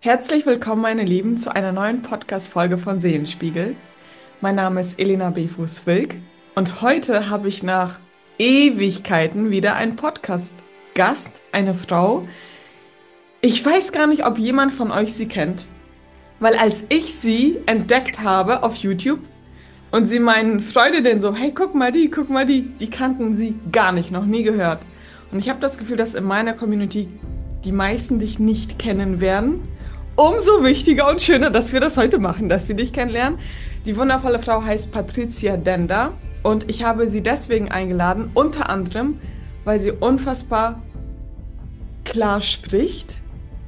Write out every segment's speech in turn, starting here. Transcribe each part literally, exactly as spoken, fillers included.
Herzlich willkommen, meine Lieben, zu einer neuen Podcast-Folge von Seelenspiegel. Mein Name ist Elena Befus-Wilk und heute habe ich nach Ewigkeiten wieder einen Podcast-Gast, eine Frau. Ich weiß gar nicht, ob jemand von euch sie kennt, weil als ich sie entdeckt habe auf YouTube und sie meinen Freundinnen so, hey, guck mal die, guck mal die, die kannten sie gar nicht, noch nie gehört. Und ich habe das Gefühl, dass in meiner Community die meisten dich nicht kennen werden. Umso wichtiger und schöner, dass wir das heute machen, dass sie dich kennenlernen. Die wundervolle Frau heißt Patricia Denda und ich habe sie deswegen eingeladen, unter anderem, weil sie unfassbar klar spricht,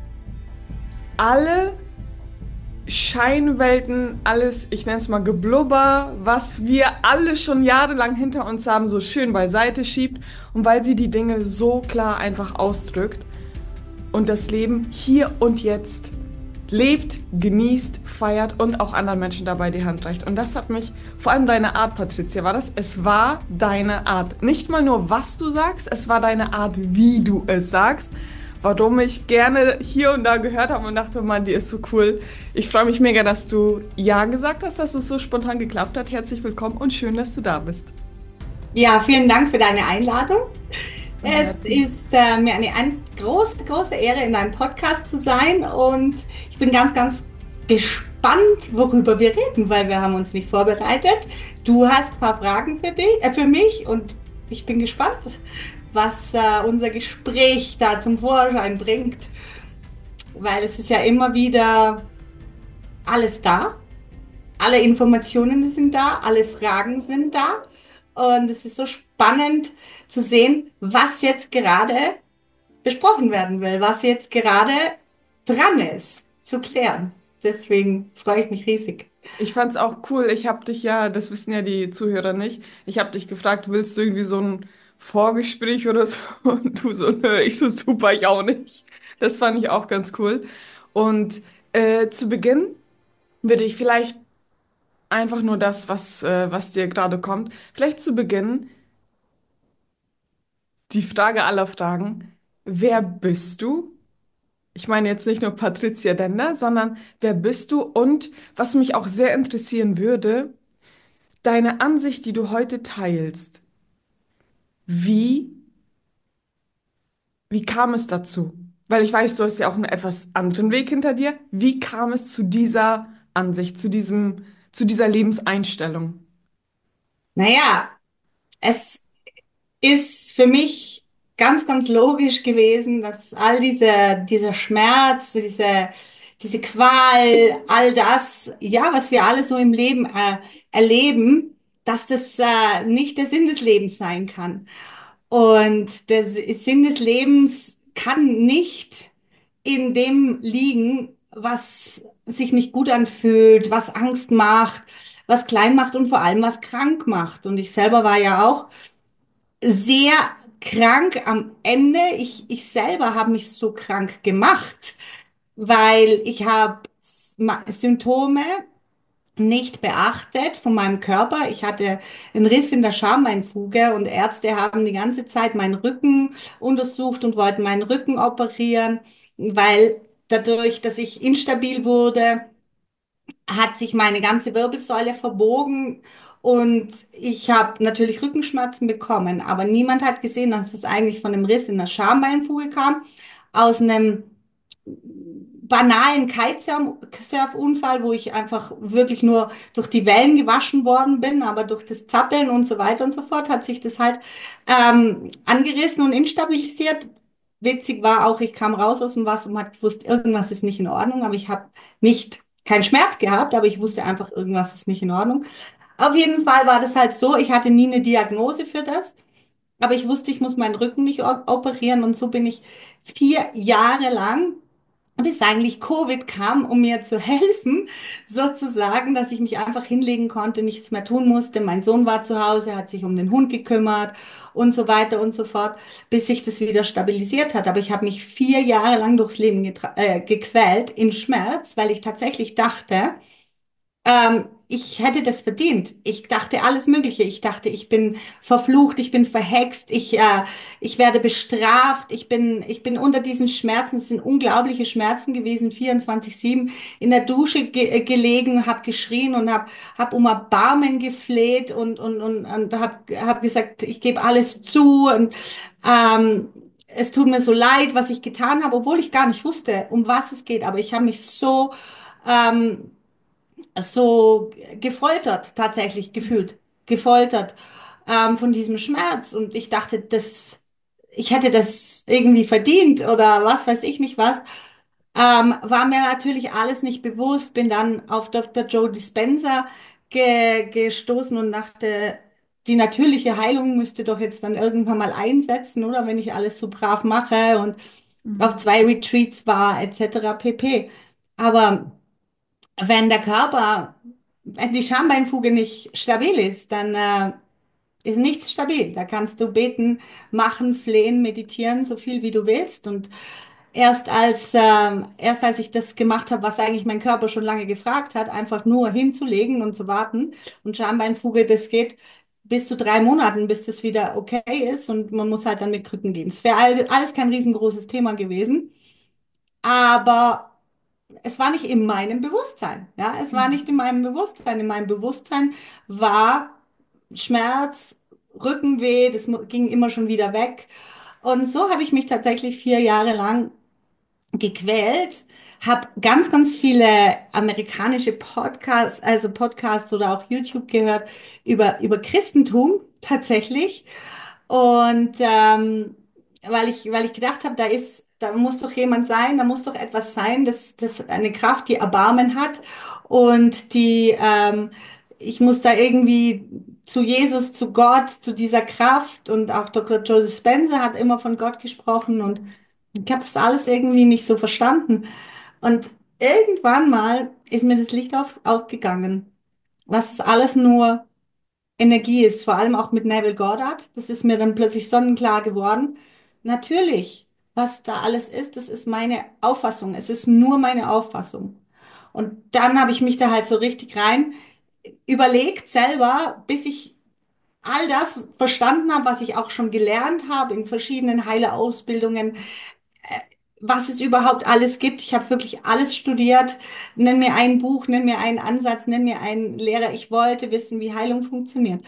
alle Scheinwelten, alles, ich nenne es mal Geblubber, was wir alle schon jahrelang hinter uns haben, so schön beiseite schiebt und weil sie die Dinge so klar einfach ausdrückt und das Leben hier und jetzt lebt, genießt, feiert und auch anderen Menschen dabei die Hand reicht. Und das hat mich, vor allem deine Art, Patricia, war das? Es war deine Art. Nicht mal nur, was du sagst, es war deine Art, wie du es sagst. Warum ich gerne hier und da gehört habe und dachte, Mann, die ist so cool. Ich freue mich mega, dass du Ja gesagt hast, dass es so spontan geklappt hat. Herzlich willkommen und schön, dass du da bist. Ja, vielen Dank für deine Einladung. Von Es Herzen. ist äh, mir eine, eine große, große Ehre, in deinem Podcast zu sein und ich bin ganz, ganz gespannt, worüber wir reden, weil wir haben uns nicht vorbereitet. Du hast ein paar Fragen für dich, äh, für mich und ich bin gespannt, was äh, unser Gespräch da zum Vorschein bringt, weil es ist ja immer wieder alles da. Alle Informationen sind da, alle Fragen sind da. Und es ist so spannend zu sehen, was jetzt gerade besprochen werden will, was jetzt gerade dran ist zu klären. Deswegen freue ich mich riesig. Ich fand's auch cool. Ich habe dich ja, das wissen ja die Zuhörer nicht, ich habe dich gefragt, willst du irgendwie so ein Vorgespräch oder so? Und du so, nö, ich so, super, ich auch nicht. Das fand ich auch ganz cool. Und äh, zu Beginn würde ich vielleicht einfach nur das, was, äh, was dir gerade kommt, vielleicht zu Beginn die Frage aller Fragen, wer bist du? Ich meine jetzt nicht nur Patricia Dender, sondern wer bist du? Und was mich auch sehr interessieren würde, deine Ansicht, die du heute teilst, wie, wie kam es dazu? Weil ich weiß, du hast ja auch einen etwas anderen Weg hinter dir. Wie kam es zu dieser Ansicht, zu diesem, zu dieser Lebenseinstellung? Naja, es ist für mich ganz, ganz logisch gewesen, dass all diese, dieser Schmerz, diese, diese Qual, all das, ja, was wir alle so im Leben äh, erleben, dass das äh, nicht der Sinn des Lebens sein kann. Und der Sinn des Lebens kann nicht in dem liegen, was sich nicht gut anfühlt, was Angst macht, was klein macht und vor allem was krank macht. Und ich selber war ja auch sehr krank am Ende. Ich, ich selber habe mich so krank gemacht, weil ich habe Symptome nicht beachtet von meinem Körper. Ich hatte einen Riss in der Schambeinfuge und Ärzte haben die ganze Zeit meinen Rücken untersucht und wollten meinen Rücken operieren, weil dadurch, dass ich instabil wurde, hat sich meine ganze Wirbelsäule verbogen und ich habe natürlich Rückenschmerzen bekommen, aber niemand hat gesehen, dass es eigentlich von einem Riss in der Schambeinfuge kam, aus einem banalen Kitesurf-Unfall, wo ich einfach wirklich nur durch die Wellen gewaschen worden bin, aber durch das Zappeln und so weiter und so fort hat sich das halt ähm, angerissen und instabilisiert. Witzig war auch, ich kam raus aus dem Wasser und habe gewusst, irgendwas ist nicht in Ordnung, aber ich habe nicht keinen Schmerz gehabt, aber ich wusste einfach, irgendwas ist nicht in Ordnung. Auf jeden Fall war das halt so, ich hatte nie eine Diagnose für das, aber ich wusste, ich muss meinen Rücken nicht o- operieren und so bin ich vier Jahre lang, bis eigentlich Covid kam, um mir zu helfen, sozusagen, dass ich mich einfach hinlegen konnte, nichts mehr tun musste. Mein Sohn war zu Hause, hat sich um den Hund gekümmert und so weiter und so fort, bis sich das wieder stabilisiert hat. Aber ich habe mich vier Jahre lang durchs Leben getra- äh, gequält in Schmerz, weil ich tatsächlich dachte, ähm, ich hätte das verdient. Ich dachte alles Mögliche. Ich dachte, ich bin verflucht, ich bin verhext, ich, äh, ich werde bestraft, ich bin, ich bin unter diesen Schmerzen. Es sind unglaubliche Schmerzen gewesen, vierundzwanzig sieben in der Dusche ge äh, gelegen, habe geschrien und habe hab hab um Erbarmen gefleht und, und, und, und habe hab gesagt, ich gebe alles zu und ähm, es tut mir so leid, was ich getan habe, obwohl ich gar nicht wusste, um was es geht. Aber ich habe mich so ähm, so gefoltert, tatsächlich gefühlt, gefoltert ähm, von diesem Schmerz. Und ich dachte, das, ich hätte das irgendwie verdient oder was weiß ich nicht was. Ähm, war mir natürlich alles nicht bewusst, bin dann auf Doktor Joe Dispenza ge gestoßen und dachte, die natürliche Heilung müsste doch jetzt dann irgendwann mal einsetzen, oder wenn ich alles so brav mache und auf Mhm. zwei Retreats war, et cetera pp. Aber wenn der Körper, wenn die Schambeinfuge nicht stabil ist, dann äh, ist nichts stabil. Da kannst du beten, machen, flehen, meditieren, so viel wie du willst. Und erst als, ähm, erst als ich das gemacht habe, was eigentlich mein Körper schon lange gefragt hat, einfach nur hinzulegen und zu warten. Und Schambeinfuge, das geht bis zu drei Monaten, bis das wieder okay ist. Und man muss halt dann mit Krücken gehen. Es wäre alles kein riesengroßes Thema gewesen. Aber es war nicht in meinem Bewusstsein. Ja, es war nicht in Mhm. meinem Bewusstsein. In meinem Bewusstsein war Schmerz, Rückenweh, das mu- ging immer schon wieder weg. Und so habe ich mich tatsächlich vier Jahre lang gequält, habe ganz, ganz viele amerikanische Podcasts, also Podcasts oder auch YouTube gehört über, über Christentum tatsächlich. Und ähm, weil ich, weil ich gedacht habe, da ist, da muss doch jemand sein, da muss doch etwas sein, das, das eine Kraft, die Erbarmen hat und die, ähm, ich muss da irgendwie zu Jesus, zu Gott, zu dieser Kraft und auch Doktor Joseph Spencer hat immer von Gott gesprochen und ich habe das alles irgendwie nicht so verstanden. Und irgendwann mal ist mir das Licht auf, aufgegangen, was es alles nur Energie ist, vor allem auch mit Neville Goddard. Das ist mir dann plötzlich sonnenklar geworden. Natürlich, was da alles ist, das ist meine Auffassung. Es ist nur meine Auffassung. Und dann habe ich mich da halt so richtig rein überlegt selber, bis ich all das verstanden habe, was ich auch schon gelernt habe in verschiedenen Heilerausbildungen, was es überhaupt alles gibt. Ich habe wirklich alles studiert. Nenn mir ein Buch, nenn mir einen Ansatz, nenn mir einen Lehrer. Ich wollte wissen, wie Heilung funktioniert.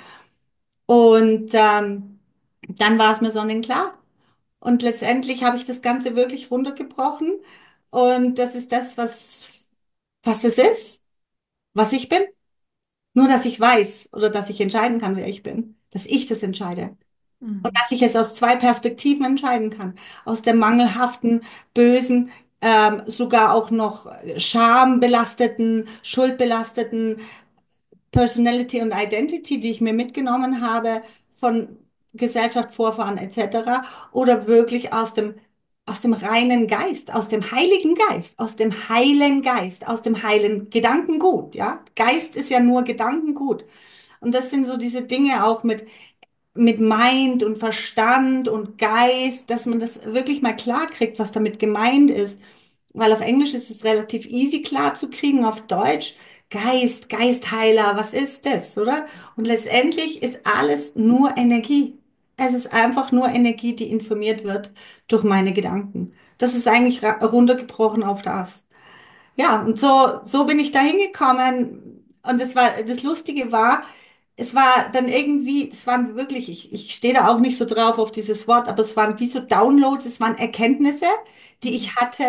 Und ähm, dann war es mir sonnenklar. Und letztendlich habe ich das Ganze wirklich runtergebrochen. Und das ist das, was, was es ist, was ich bin. Nur, dass ich weiß oder dass ich entscheiden kann, wer ich bin. Dass ich das entscheide. Und Mhm. dass ich es aus zwei Perspektiven entscheiden kann. Aus der mangelhaften, bösen, ähm, sogar auch noch schambelasteten, schuldbelasteten Personality und Identity, die ich mir mitgenommen habe von Gesellschaft, Vorfahren et cetera. Oder wirklich aus dem, aus dem reinen Geist, aus dem Heiligen Geist, aus dem heilen Geist, aus dem heilen Gedankengut. Ja, Geist ist ja nur Gedankengut. Und das sind so diese Dinge auch mit mit Mind und Verstand und Geist, dass man das wirklich mal klar kriegt, was damit gemeint ist. Weil auf Englisch ist es relativ easy klar zu kriegen, auf Deutsch Geist, Geistheiler, was ist das, oder? Und letztendlich ist alles nur Energie. Es ist einfach nur Energie, die informiert wird durch meine Gedanken. Das ist eigentlich ra- runtergebrochen auf das. Ja, und so, so bin ich da hingekommen. Und das war, das Lustige war, es war dann irgendwie, es waren wirklich, ich, ich stehe da auch nicht so drauf auf dieses Wort, aber es waren wie so Downloads, es waren Erkenntnisse, die Mhm. ich hatte.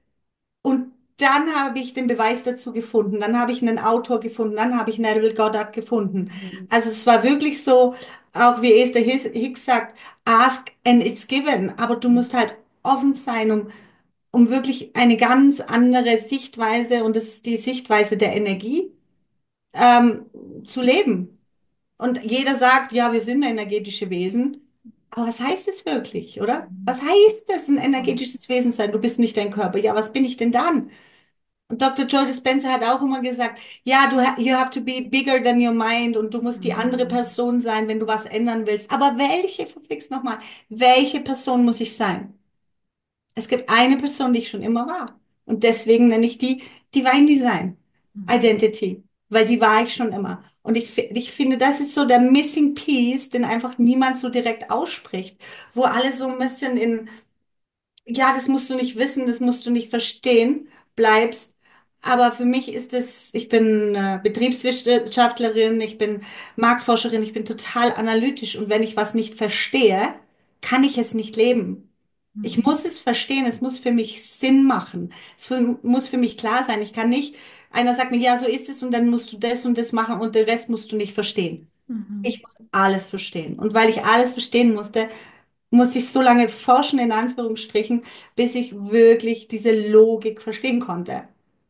Und dann habe ich den Beweis dazu gefunden. Dann habe ich einen Autor gefunden. Dann habe ich Neville Goddard gefunden. Mhm. Also es war wirklich so, auch wie Esther Hicks Hicks sagt, ask and it's given. Aber du musst halt offen sein, um um wirklich eine ganz andere Sichtweise, und das ist die Sichtweise der Energie, ähm, zu leben. Und jeder sagt, ja, wir sind energetische Wesen. Aber was heißt es wirklich, oder? Mhm. Was heißt es, ein Voll. energetisches Wesen zu sein? Du bist nicht dein Körper. Ja, was bin ich denn dann? Und Doktor Joe Dispenza hat auch immer gesagt, ja, du, ha- you have to be bigger than your mind und du musst die andere Mhm. Person sein, wenn du was ändern willst. Aber welche, verflixt nochmal, welche Person muss ich sein? Es gibt eine Person, die ich schon immer war. Und deswegen nenne ich die Divine Design Mhm. Identity. weil die war ich schon immer. Und ich, fi- ich finde, das ist so der Missing Piece, den einfach niemand so direkt ausspricht, wo alle so ein bisschen in, ja, das musst du nicht wissen, das musst du nicht verstehen, bleibst. Aber für mich ist es, ich bin äh, Betriebswirtschaftlerin, ich bin Marktforscherin, ich bin total analytisch und wenn ich was nicht verstehe, kann ich es nicht leben. Ich Mhm. muss es verstehen, es muss für mich Sinn machen. Es für, muss für mich klar sein. Ich kann nicht, einer sagt mir, ja, so ist es und dann musst du das und das machen und den Rest musst du nicht verstehen. Mhm. Ich muss alles verstehen. Und weil ich alles verstehen musste, muss ich so lange forschen, in Anführungsstrichen, bis ich wirklich diese Logik verstehen konnte.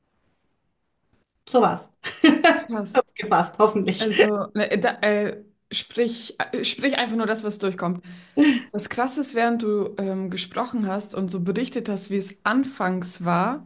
So war's. Krass. Kurz gefasst, hoffentlich. Also, ne, da, äh, sprich, äh, sprich einfach nur das, was durchkommt. Das Krasse ist, während du ähm, gesprochen hast und so berichtet hast, wie es anfangs war,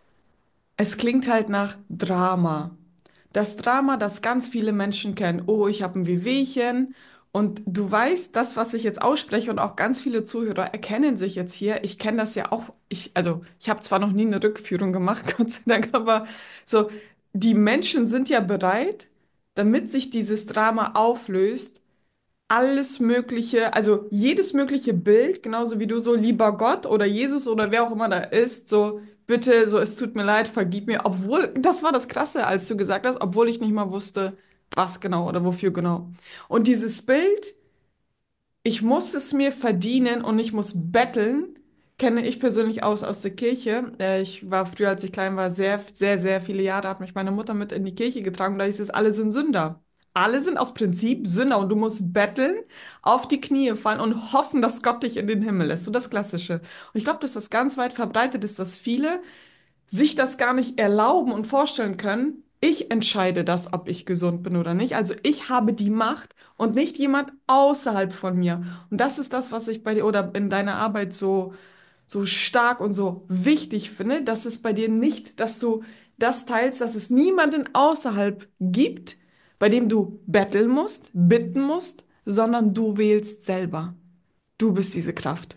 es klingt halt nach Drama. Das Drama, das ganz viele Menschen kennen. Oh, ich habe ein Wehwehchen. Und du weißt, das, was ich jetzt ausspreche und auch ganz viele Zuhörer erkennen sich jetzt hier. Ich kenne das ja auch. Ich, also, ich habe zwar noch nie eine Rückführung gemacht, Gott sei Dank, aber so, die Menschen sind ja bereit, damit sich dieses Drama auflöst, alles Mögliche, also jedes mögliche Bild, genauso wie du so, lieber Gott oder Jesus oder wer auch immer da ist, so, bitte, so, es tut mir leid, vergib mir, obwohl, das war das Krasse, als du gesagt hast, obwohl ich nicht mal wusste, was genau oder wofür genau. Und dieses Bild, ich muss es mir verdienen und ich muss betteln, kenne ich persönlich aus aus der Kirche. Äh, ich war früher, als ich klein war, sehr, sehr, sehr viele Jahre, hat mich meine Mutter mit in die Kirche getragen. Da hieß es, alle sind Sünder. Alle sind aus Prinzip Sünder und du musst betteln, auf die Knie fallen und hoffen, dass Gott dich in den Himmel lässt. So das Klassische. Und ich glaube, dass das ganz weit verbreitet ist, dass viele sich das gar nicht erlauben und vorstellen können, ich entscheide das, ob ich gesund bin oder nicht. Also ich habe die Macht und nicht jemand außerhalb von mir. Und das ist das, was ich bei dir oder in deiner Arbeit so, so stark und so wichtig finde, dass es bei dir nicht, dass du das teilst, dass es niemanden außerhalb gibt, bei dem du betteln musst, bitten musst, sondern du wählst selber. Du bist diese Kraft.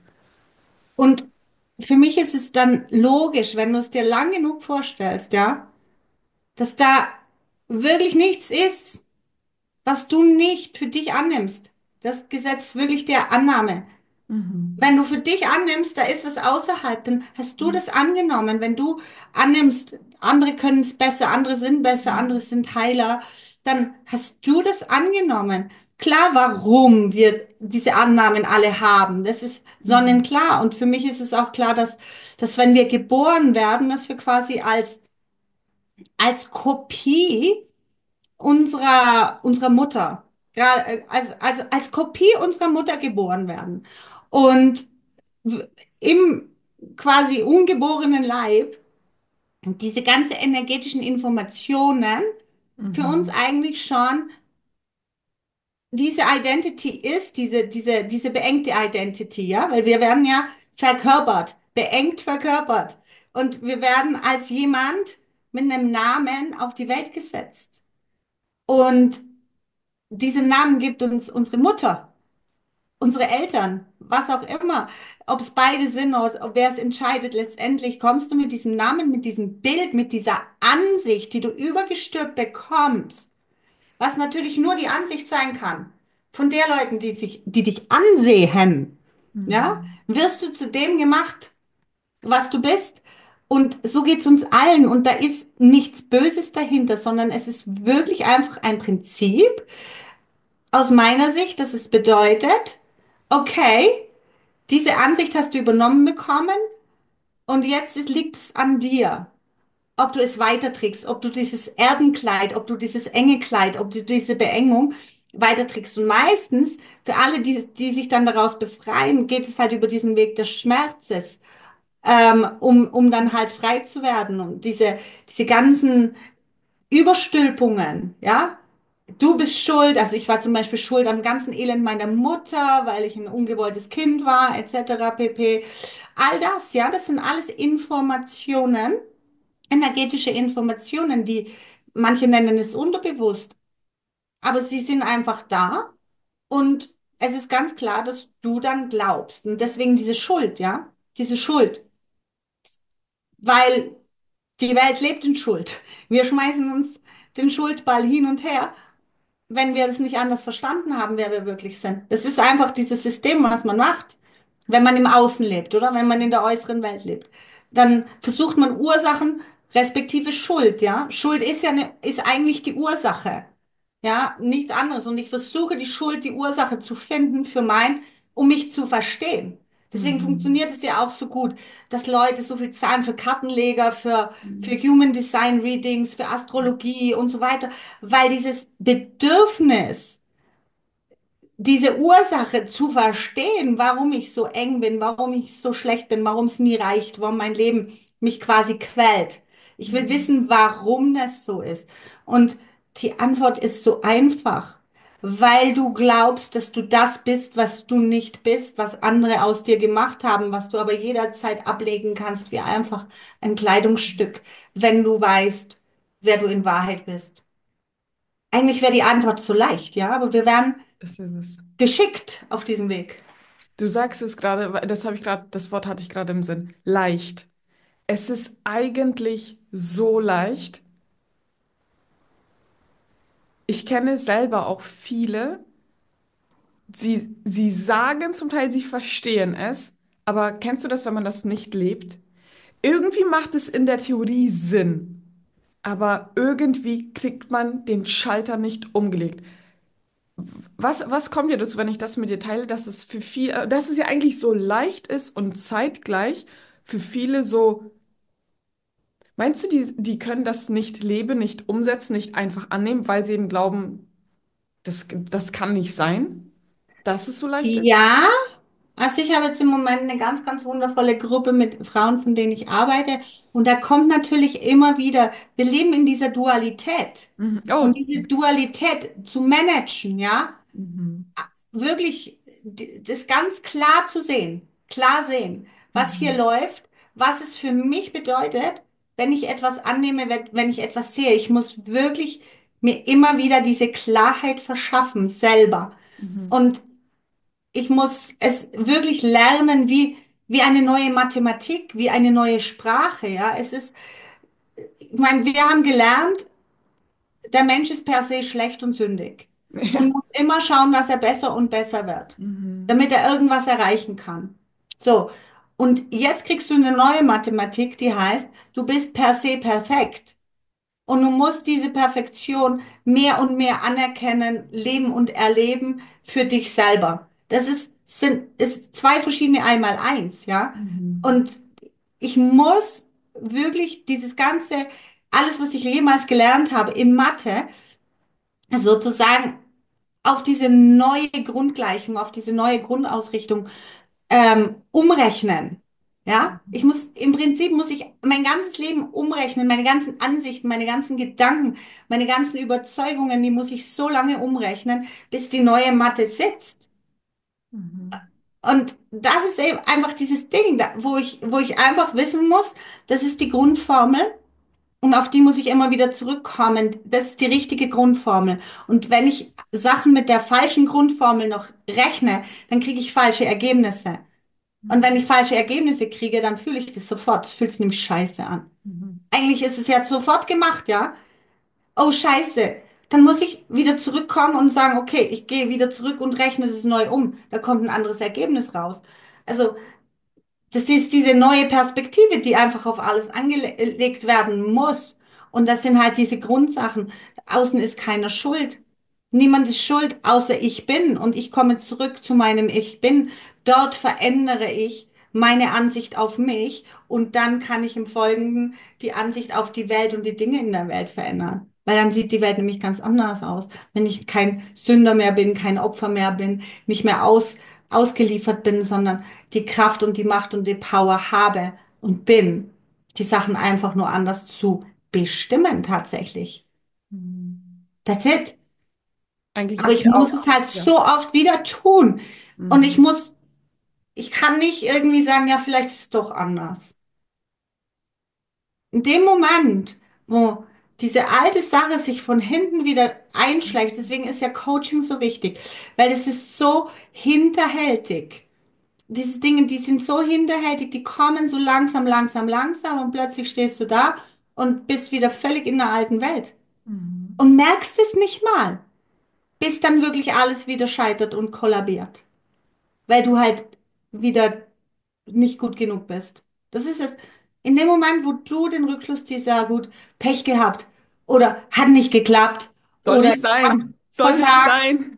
Und für mich ist es dann logisch, wenn du es dir lang genug vorstellst, ja, dass da wirklich nichts ist, was du nicht für dich annimmst. Das Gesetz wirklich der Annahme. Mhm. Wenn du für dich annimmst, da ist was außerhalb, dann hast du das angenommen. Wenn du annimmst, andere können es besser, andere sind besser, andere sind Heiler, dann hast du das angenommen. Klar, warum wir diese Annahmen alle haben, das ist Mhm. sonnenklar. Und für mich ist es auch klar, dass, dass wenn wir geboren werden, dass wir quasi als, als Kopie unserer, unserer Mutter, gerade äh, als, als, als Kopie unserer Mutter geboren werden. Und w- im quasi ungeborenen Leib diese ganze energetischen Informationen für uns Mhm. eigentlich schon diese Identity ist, diese, diese, diese beengte Identity, ja, weil wir werden ja verkörpert, beengt verkörpert. Und wir werden als jemand mit einem Namen auf die Welt gesetzt. Und diesen Namen gibt uns unsere Mutter, unsere Eltern, was auch immer. Ob es beide sind oder ob wer es entscheidet, letztendlich kommst du mit diesem Namen, mit diesem Bild, mit dieser Ansicht, die du übergestülpt bekommst, was natürlich nur die Ansicht sein kann, von der Leuten, die sich, die dich ansehen, ja, Mhm. wirst du zu dem gemacht, was du bist. Und so geht es uns allen. Und da ist nichts Böses dahinter, sondern es ist wirklich einfach ein Prinzip, aus meiner Sicht, dass es bedeutet, okay, diese Ansicht hast du übernommen bekommen und jetzt ist, liegt es an dir, ob du es weiterträgst, ob du dieses Erdenkleid, ob du dieses enge Kleid, ob du diese Beengung weiterträgst. Und meistens, für alle, die, die sich dann daraus befreien, geht es halt über diesen Weg des Schmerzes, ähm, um, um dann halt frei zu werden. Und diese, diese ganzen Überstülpungen, ja, du bist schuld, also ich war zum Beispiel schuld am ganzen Elend meiner Mutter, weil ich ein ungewolltes Kind war, et cetera pp. All das, ja, das sind alles Informationen, energetische Informationen, die manche nennen es unterbewusst, aber sie sind einfach da und es ist ganz klar, dass du dann glaubst. Und deswegen diese Schuld, ja, diese Schuld, weil Die Welt lebt in Schuld. Wir schmeißen uns den Schuldball hin und her, wenn wir das nicht anders verstanden haben, wer wir wirklich sind. Das ist einfach dieses System, was man macht, wenn man im Außen lebt, oder? Wenn man in der äußeren Welt lebt. Dann versucht man Ursachen, respektive Schuld, ja. Schuld ist ja eine, ist eigentlich die Ursache. Ja, nichts anderes. Und ich versuche die Schuld, die Ursache zu finden für mein, um mich zu verstehen. Deswegen Mhm. funktioniert es ja auch so gut, dass Leute so viel zahlen für Kartenleger, für, für Mhm. Human Design Readings, für Astrologie und so weiter, weil dieses Bedürfnis, diese Ursache zu verstehen, warum ich so eng bin, warum ich so schlecht bin, warum es nie reicht, warum mein Leben mich quasi quält. Ich will Mhm. wissen, warum das so ist. Und die Antwort ist so einfach, weil du glaubst, dass du das bist, was du nicht bist, was andere aus dir gemacht haben, was du aber jederzeit ablegen kannst, wie einfach ein Kleidungsstück, wenn du weißt, wer du in Wahrheit bist. Eigentlich wäre die Antwort so leicht, ja, aber wir werden Das ist es. geschickt auf diesem Weg. Du sagst es gerade, weil das habe ich gerade, das Wort hatte ich gerade im Sinn. Leicht. Es ist eigentlich so leicht. Ich kenne selber auch viele, sie, sie sagen zum Teil, sie verstehen es, aber kennst du das, wenn man das nicht lebt? Irgendwie macht es in der Theorie Sinn, aber irgendwie kriegt man den Schalter nicht umgelegt. Was, was kommt dir dazu, wenn ich das mit dir teile, dass es für viele, dass es ja eigentlich so leicht ist und zeitgleich für viele so, meinst du, die, die können das nicht leben, nicht umsetzen, nicht einfach annehmen, weil sie eben glauben, das, das kann nicht sein, dass es so leicht ist? Ja, also ich habe jetzt im Moment eine ganz, ganz wundervolle Gruppe mit Frauen, von denen ich arbeite. Und da kommt natürlich immer wieder, wir leben in dieser Dualität. Mhm. Und Oh. diese Dualität zu managen, ja, Mhm. wirklich d- das ganz klar zu sehen, klar sehen, was hier Mhm. läuft, was es für mich bedeutet, wenn ich etwas annehme, wenn wenn ich etwas sehe. Ich muss wirklich mir immer wieder diese Klarheit verschaffen, selber. Mhm. Und ich muss es wirklich lernen, wie, wie eine neue Mathematik, wie eine neue Sprache, ja. Es ist, ich meine, wir haben gelernt, der Mensch ist per se schlecht und sündig und Ja. muss immer schauen, dass er besser und besser wird, Mhm. damit er irgendwas erreichen kann. So. Und jetzt kriegst du eine neue Mathematik, die heißt, du bist per se perfekt. Und du musst diese Perfektion mehr und mehr anerkennen, leben und erleben für dich selber. Das ist, sind, ist zwei verschiedene einmal eins, ja. Mhm. Und ich muss wirklich dieses ganze, alles, was ich jemals gelernt habe in Mathe, sozusagen auf diese neue Grundgleichung, auf diese neue Grundausrichtung ähm, umrechnen. Ja, ich muss, im Prinzip muss ich mein ganzes Leben umrechnen, meine ganzen Ansichten, meine ganzen Gedanken, meine ganzen Überzeugungen, die muss ich so lange umrechnen, bis die neue Mathe sitzt. Mhm. Und das ist eben einfach dieses Ding, da, wo ich, wo ich einfach wissen muss, das ist die Grundformel und auf die muss ich immer wieder zurückkommen. Das ist die richtige Grundformel. Und wenn ich Sachen mit der falschen Grundformel noch rechne, dann kriege ich falsche Ergebnisse. Und wenn ich falsche Ergebnisse kriege, dann fühle ich das sofort. Es fühlt sich nämlich scheiße an. Mhm. Eigentlich ist es ja sofort gemacht, ja? Oh, scheiße. Dann muss ich wieder zurückkommen und sagen, okay, ich gehe wieder zurück und rechne es neu um. Da kommt ein anderes Ergebnis raus. Also, das ist diese neue Perspektive, die einfach auf alles angelegt werden muss. Und das sind halt diese Grundsachen. Außen ist keiner schuld. Niemand ist schuld, außer ich bin. Und ich komme zurück zu meinem Ich bin. Dort verändere ich meine Ansicht auf mich. Und dann kann ich im Folgenden die Ansicht auf die Welt und die Dinge in der Welt verändern. Weil dann sieht die Welt nämlich ganz anders aus. Wenn ich kein Sünder mehr bin, kein Opfer mehr bin, nicht mehr aus, ausgeliefert bin, sondern die Kraft und die Macht und die Power habe und bin, die Sachen einfach nur anders zu bestimmen tatsächlich. Mhm. That's it. Eigentlich Aber ist ich ja auch, muss es halt ja. so oft wieder tun. Und ich Mhm. muss, ich kann nicht irgendwie sagen, ja, vielleicht ist es doch anders. In dem Moment, wo diese alte Sache sich von hinten wieder einschleicht, deswegen ist ja Coaching so wichtig, weil es ist so hinterhältig. Diese Dinge, die sind so hinterhältig, die kommen so langsam, langsam, langsam und plötzlich stehst du da und bist wieder völlig in der alten Welt. Mhm. Und merkst es nicht mal, bis dann wirklich alles wieder scheitert und kollabiert, weil du halt wieder nicht gut genug bist. Das ist es. In dem Moment, wo du den Rückschluss ziehst, ja gut, Pech gehabt oder hat nicht geklappt Soll oder nicht ich habe sein. Soll nicht versagt, sein.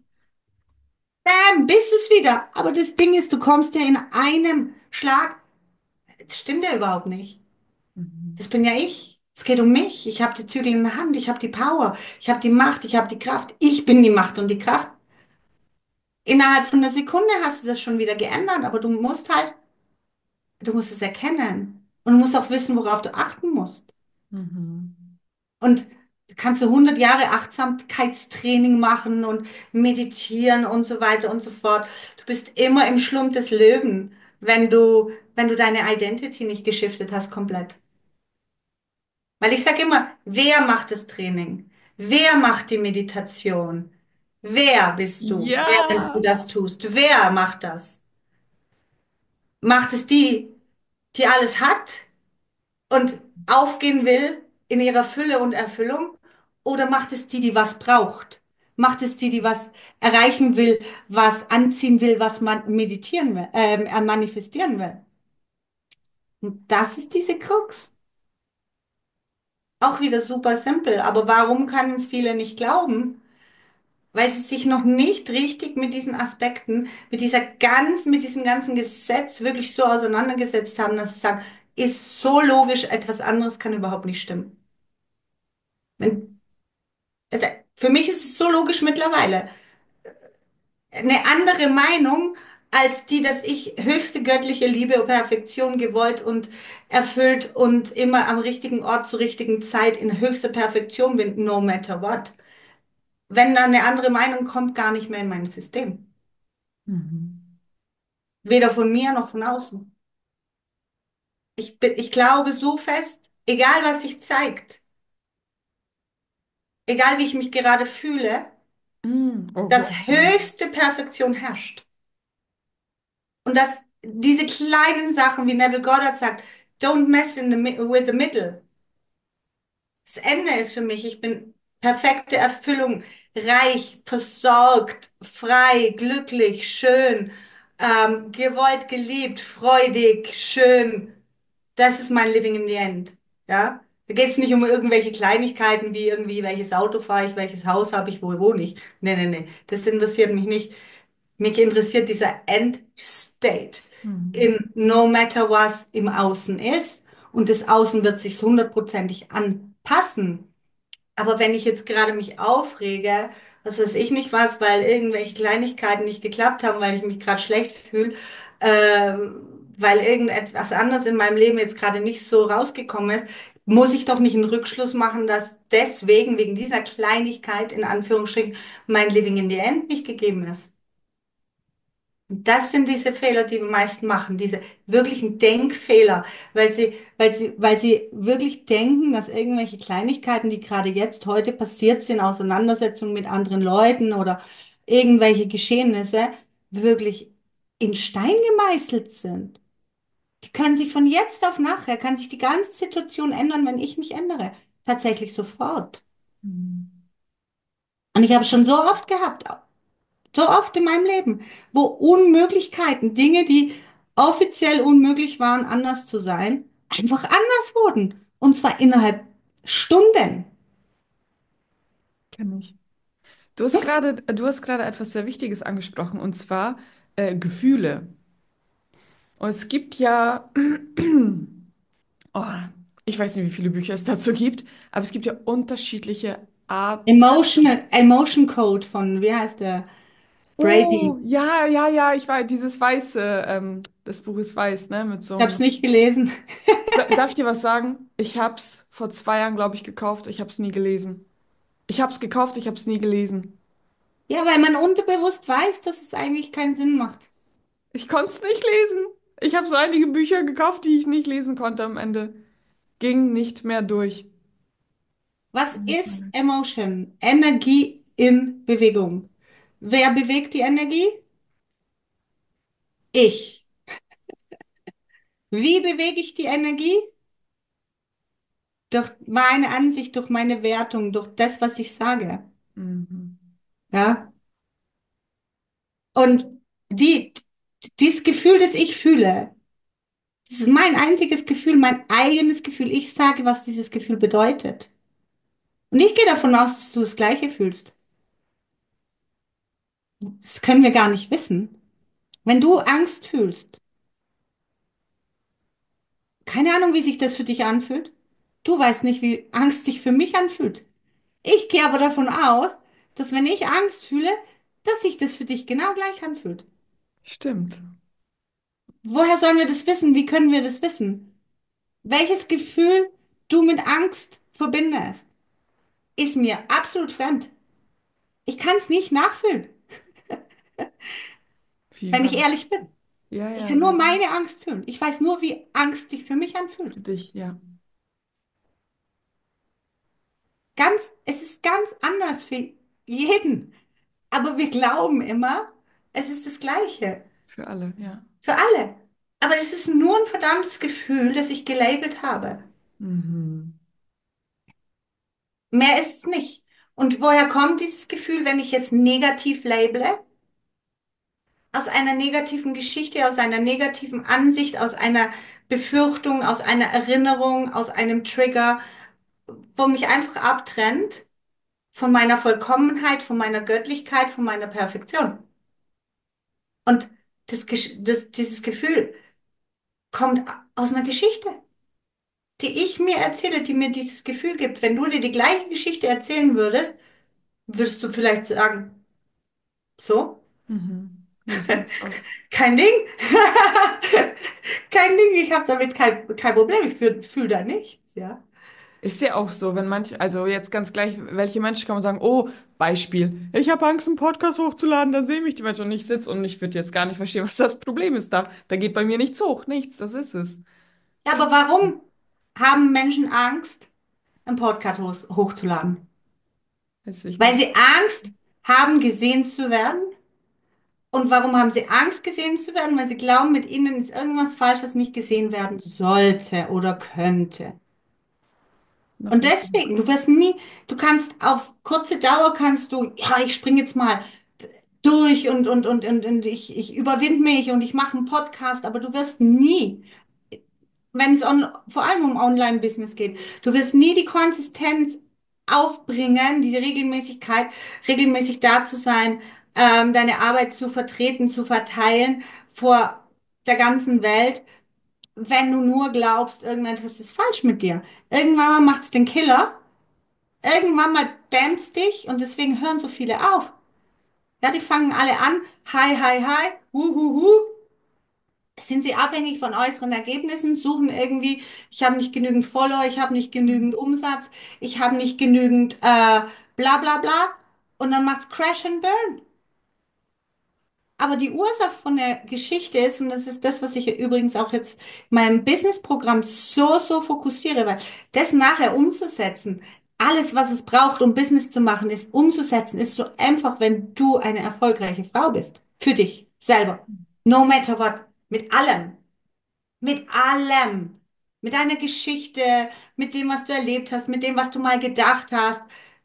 bam, bist es wieder. Aber das Ding ist, du kommst ja in einem Schlag. Das stimmt ja überhaupt nicht. Mhm. Das bin ja ich. Es geht um mich. Ich habe die Zügel in der Hand. Ich habe die Power. Ich habe die Macht. Ich habe die Kraft. Ich bin die Macht und die Kraft. Innerhalb von einer Sekunde hast du das schon wieder geändert, aber du musst halt, du musst es erkennen. Und du musst auch wissen, worauf du achten musst. Mhm. Und du kannst du hundert Jahre Achtsamkeitstraining machen und meditieren und so weiter und so fort. Du bist immer im Schlund des Löwen, wenn du, wenn du deine Identity nicht geschiftet hast komplett. Weil ich sage immer, wer macht das Training? Wer macht die Meditation? Wer bist du, während du Ja. das tust? Wer macht das? Macht es die, die alles hat und aufgehen will in ihrer Fülle und Erfüllung? Oder macht es die, die was braucht? Macht es die, die was erreichen will, was anziehen will, was man meditieren will, ähm, äh, manifestieren will? Und das ist diese Krux. Auch wieder super simpel. Aber warum können es viele nicht glauben? Weil sie sich noch nicht richtig mit diesen Aspekten, mit dieser ganzen, mit diesem ganzen Gesetz wirklich so auseinandergesetzt haben, dass sie sagen, ist so logisch, etwas anderes kann überhaupt nicht stimmen. Wenn, also für mich ist es so logisch mittlerweile. Eine andere Meinung als die, dass ich höchste göttliche Liebe und Perfektion gewollt und erfüllt und immer am richtigen Ort zur richtigen Zeit in höchster Perfektion bin, no matter what. Wenn dann eine andere Meinung kommt, gar nicht mehr in mein System. Mhm. Weder von mir noch von außen. Ich bin, ich glaube so fest, egal was sich zeigt, egal wie ich mich gerade fühle, Mhm. Oh dass Gott. höchste Perfektion herrscht. Und dass diese kleinen Sachen, wie Neville Goddard sagt, don't mess in the, mi- with the middle. Das Ende ist für mich, ich bin perfekte Erfüllung, reich, versorgt, frei, glücklich, schön, ähm, gewollt, geliebt, freudig, schön. Das ist mein Living in the End. Ja? Da geht es nicht um irgendwelche Kleinigkeiten wie irgendwie, welches Auto fahre ich, welches Haus habe ich, wo wohne ich. Nee, nee, nee. Das interessiert mich nicht. Mich interessiert dieser End State Mhm. in no matter was im Außen ist. Und das Außen wird sich hundertprozentig anpassen. Aber wenn ich jetzt gerade mich aufrege, was weiß ich nicht was, weil irgendwelche Kleinigkeiten nicht geklappt haben, weil ich mich gerade schlecht fühle, äh, weil irgendetwas anderes in meinem Leben jetzt gerade nicht so rausgekommen ist, muss ich doch nicht einen Rückschluss machen, dass deswegen, wegen dieser Kleinigkeit, in Anführungsstrichen, mein Living in the End nicht gegeben ist. Und das sind diese Fehler, die wir meisten machen, diese wirklichen Denkfehler, weil sie, weil sie, weil sie wirklich denken, dass irgendwelche Kleinigkeiten, die gerade jetzt heute passiert sind, Auseinandersetzungen mit anderen Leuten oder irgendwelche Geschehnisse, wirklich in Stein gemeißelt sind. Die können sich von jetzt auf nachher, kann sich die ganze Situation ändern, wenn ich mich ändere. Tatsächlich sofort. Mhm. Und ich habe es schon so oft gehabt, so oft in meinem Leben, wo Unmöglichkeiten, Dinge, die offiziell unmöglich waren, anders zu sein, einfach anders wurden. Und zwar innerhalb Stunden. Kenn ich. Du hast gerade, du hast gerade etwas sehr Wichtiges angesprochen, und zwar äh, Gefühle. Und es gibt ja, oh, ich weiß nicht, wie viele Bücher es dazu gibt, aber es gibt ja unterschiedliche Arten. Emotional, Emotion Code von, wie heißt der? Brady. Oh, ja, ja, ja, ich weiß, dieses Weiße, ähm, das Buch ist weiß, ne, mit so Ich habe es einem. nicht gelesen. Da- Darf ich dir was sagen? Ich hab's vor zwei Jahren, glaube ich, gekauft. Ich hab's nie gelesen. Ich hab's gekauft, ich hab's nie gelesen. Ja, weil man unterbewusst weiß, dass es eigentlich keinen Sinn macht. Ich konnte es nicht lesen. Ich habe so einige Bücher gekauft, die ich nicht lesen konnte am Ende. Ging nicht mehr durch. Was Ging nicht mehr ist durch. Emotion? Energie in Bewegung. Wer bewegt die Energie? Ich. Wie bewege ich die Energie? durch meine Ansicht, durch meine Wertung, durch das, was ich sage. Mhm. Ja. Und die, dieses Gefühl, das ich fühle, das ist mein einziges Gefühl, mein eigenes Gefühl. Ich sage, was dieses Gefühl bedeutet. Und ich gehe davon aus, dass du das Gleiche fühlst. Das können wir gar nicht wissen. Wenn du Angst fühlst, keine Ahnung, wie sich das für dich anfühlt. Du weißt nicht, wie Angst sich für mich anfühlt. Ich gehe aber davon aus, dass wenn ich Angst fühle, dass sich das für dich genau gleich anfühlt. Stimmt. Woher sollen wir das wissen? Wie können wir das wissen? Welches Gefühl du mit Angst verbindest, ist mir absolut fremd. Ich kann es nicht nachfühlen, Wie wenn ich war? ehrlich bin. Ja, Ich ja, kann nur wie meine Angst fühlen. Ich weiß nur, wie Angst sich für mich anfühlt. für dich, ja. Ganz, es ist ganz anders für jeden. Aber wir glauben immer, es ist das Gleiche. Für alle, ja. Für alle. Aber es ist nur ein verdammtes Gefühl, das ich gelabelt habe. Mhm. Mehr ist es nicht. Und woher kommt dieses Gefühl, wenn ich es negativ labele? Aus einer negativen Geschichte, aus einer negativen Ansicht, aus einer Befürchtung, aus einer Erinnerung, aus einem Trigger, wo mich einfach abtrennt von meiner Vollkommenheit, von meiner Göttlichkeit, von meiner Perfektion. Und das, Gesch- das, dieses Gefühl kommt aus einer Geschichte, die ich mir erzähle, die mir dieses Gefühl gibt. Wenn du dir die gleiche Geschichte erzählen würdest, würdest du vielleicht sagen, so, Mhm. Wie sieht's aus? kein Ding. Kein Ding, ich habe damit kein, kein Problem, ich fühle fühl fühl da nichts, ja. Ist ja auch so, wenn manche, also jetzt ganz gleich, welche Menschen kommen und sagen, oh, Beispiel, ich habe Angst, einen Podcast hochzuladen, dann sehen mich die Menschen und ich sitze und ich würde jetzt gar nicht verstehen, was das Problem ist da. Da geht bei mir nichts hoch, nichts, das ist es. Ja, aber warum haben Menschen Angst, einen Podcast hoch- hochzuladen? Weiß ich Weil nicht. sie Angst haben, gesehen zu werden. Und warum haben sie Angst, gesehen zu werden? Weil sie glauben, mit ihnen ist irgendwas falsch, was nicht gesehen werden sollte oder könnte. Noch Und nicht. deswegen, du wirst nie, du kannst auf kurze Dauer kannst du, ja, ich springe jetzt mal durch und, und, und, und, und ich, ich überwinde mich und ich mache einen Podcast, aber du wirst nie, wenn es on, vor allem um Online-Business geht, du wirst nie die Konsistenz aufbringen, diese Regelmäßigkeit, regelmäßig da zu sein, ähm, deine Arbeit zu vertreten, zu verteilen vor der ganzen Welt, wenn du nur glaubst, irgendetwas ist falsch mit dir. Irgendwann mal macht's den Killer. Irgendwann mal dämmt's dich und deswegen hören so viele auf. Ja, die fangen alle an. Hi, hi, hi. Hu, hu, hu. Sind sie abhängig von äußeren Ergebnissen, suchen irgendwie, ich habe nicht genügend Follower, ich habe nicht genügend Umsatz, ich habe nicht genügend äh, bla bla bla. Und dann macht's Crash and Burn. Aber die Ursache von der Geschichte ist, und das ist das, was ich übrigens auch jetzt in meinem Businessprogramm so, so fokussiere, weil das nachher umzusetzen, alles, was es braucht, um Business zu machen, ist umzusetzen, ist so einfach, wenn du eine erfolgreiche Frau bist. Für dich selber. No matter what. Mit allem. Mit allem. Mit deiner Geschichte, mit dem, was du erlebt hast, mit dem, was du mal gedacht hast.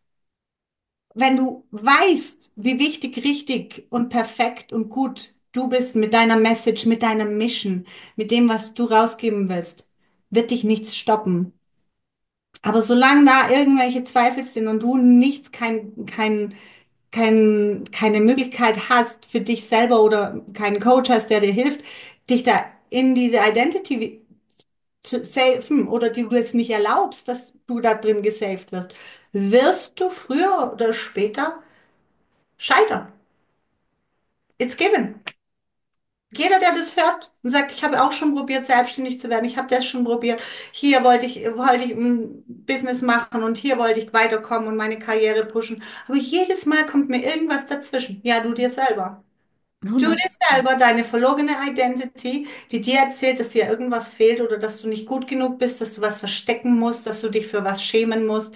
Wenn du weißt, wie wichtig, richtig und perfekt und gut du bist mit deiner Message, mit deiner Mission, mit dem, was du rausgeben willst, wird dich nichts stoppen. Aber solange da irgendwelche Zweifel sind und du nichts, kein, kein, kein, keine Möglichkeit hast für dich selber oder keinen Coach hast, der dir hilft, dich da in diese Identity zu safen oder die du jetzt nicht erlaubst, dass du da drin gesaved wirst, wirst du früher oder später scheitern. It's given. Jeder, der das hört und sagt, ich habe auch schon probiert, selbstständig zu werden, ich habe das schon probiert, hier wollte ich, wollte ich ein Business machen und hier wollte ich weiterkommen und meine Karriere pushen. Aber jedes Mal kommt mir irgendwas dazwischen. Ja, du dir selber. Du hundert. dir selber, deine verlogene Identity, die dir erzählt, dass dir irgendwas fehlt oder dass du nicht gut genug bist, dass du was verstecken musst, dass du dich für was schämen musst.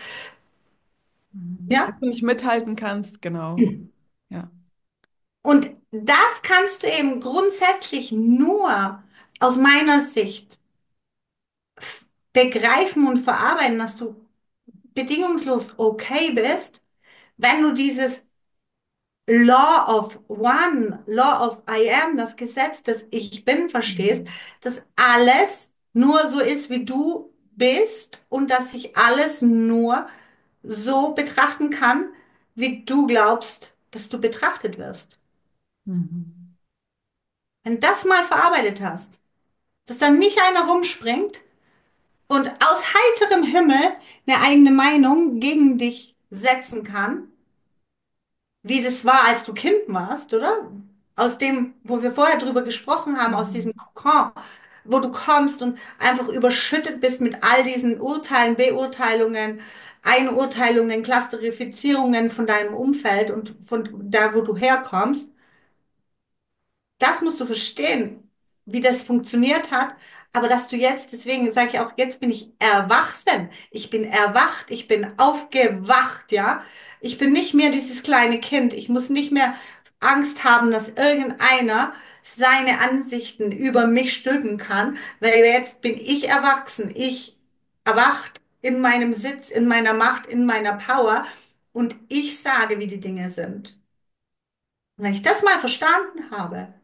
Mhm. Dass Ja? du nicht mithalten kannst, genau. Ja. Und das kannst du eben grundsätzlich nur aus meiner Sicht begreifen und verarbeiten, dass du bedingungslos okay bist, wenn du dieses Law of One, Law of I Am, das Gesetz des Ich Bin verstehst, Mhm. dass alles nur so ist, wie du bist und dass sich alles nur so betrachten kann, wie du glaubst, dass du betrachtet wirst. Mhm. Wenn du das mal verarbeitet hast, dass dann nicht einer rumspringt und aus heiterem Himmel eine eigene Meinung gegen dich setzen kann, wie das war, als du Kind warst, oder? Aus dem, wo wir vorher drüber gesprochen haben, aus diesem Mhm. Kokon, wo du kommst und einfach überschüttet bist mit all diesen Urteilen, Beurteilungen, Einurteilungen, Klassifizierungen von deinem Umfeld und von da, wo du herkommst. Das musst du verstehen, wie das funktioniert hat, aber dass du jetzt, deswegen sage ich auch, jetzt bin ich erwachsen. Ich bin erwacht, ich bin aufgewacht, ja. Ich bin nicht mehr dieses kleine Kind. Ich muss nicht mehr Angst haben, dass irgendeiner seine Ansichten über mich stülpen kann, weil jetzt bin ich erwachsen. Ich erwacht in meinem Sitz, in meiner Macht, in meiner Power und ich sage, wie die Dinge sind. Und wenn ich das mal verstanden habe,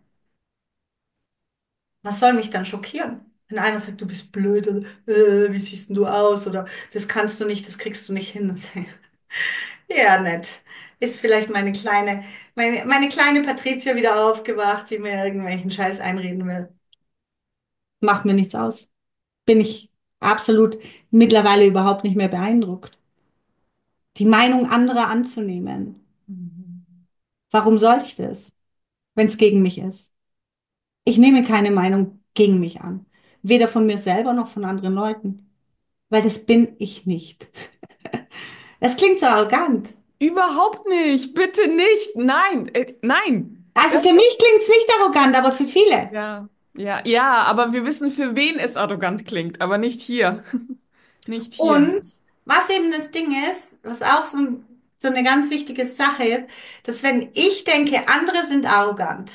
was soll mich dann schockieren? Wenn einer sagt, du bist blöd oder äh, wie siehst denn du aus oder das kannst du nicht, das kriegst du nicht hin. Dann sag ich, ja, nett. Ist vielleicht meine kleine, meine, meine kleine Patricia wieder aufgewacht, die mir irgendwelchen Scheiß einreden will. Macht mir nichts aus. Bin ich absolut mittlerweile überhaupt nicht mehr beeindruckt. Die Meinung anderer anzunehmen. Mhm. Warum sollte ich das, wenn es gegen mich ist? Ich nehme keine Meinung gegen mich an. Weder von mir selber noch von anderen Leuten. Weil das bin ich nicht. Das klingt so arrogant. Überhaupt nicht, bitte nicht, nein, äh, nein. Also Das, für mich klingt es nicht arrogant, aber für viele. ja, ja, ja, aber wir wissen, für wen es arrogant klingt, aber nicht hier. Nicht hier. Und was eben das Ding ist, was auch so, ein, so eine ganz wichtige Sache ist, dass wenn ich denke, andere sind arrogant,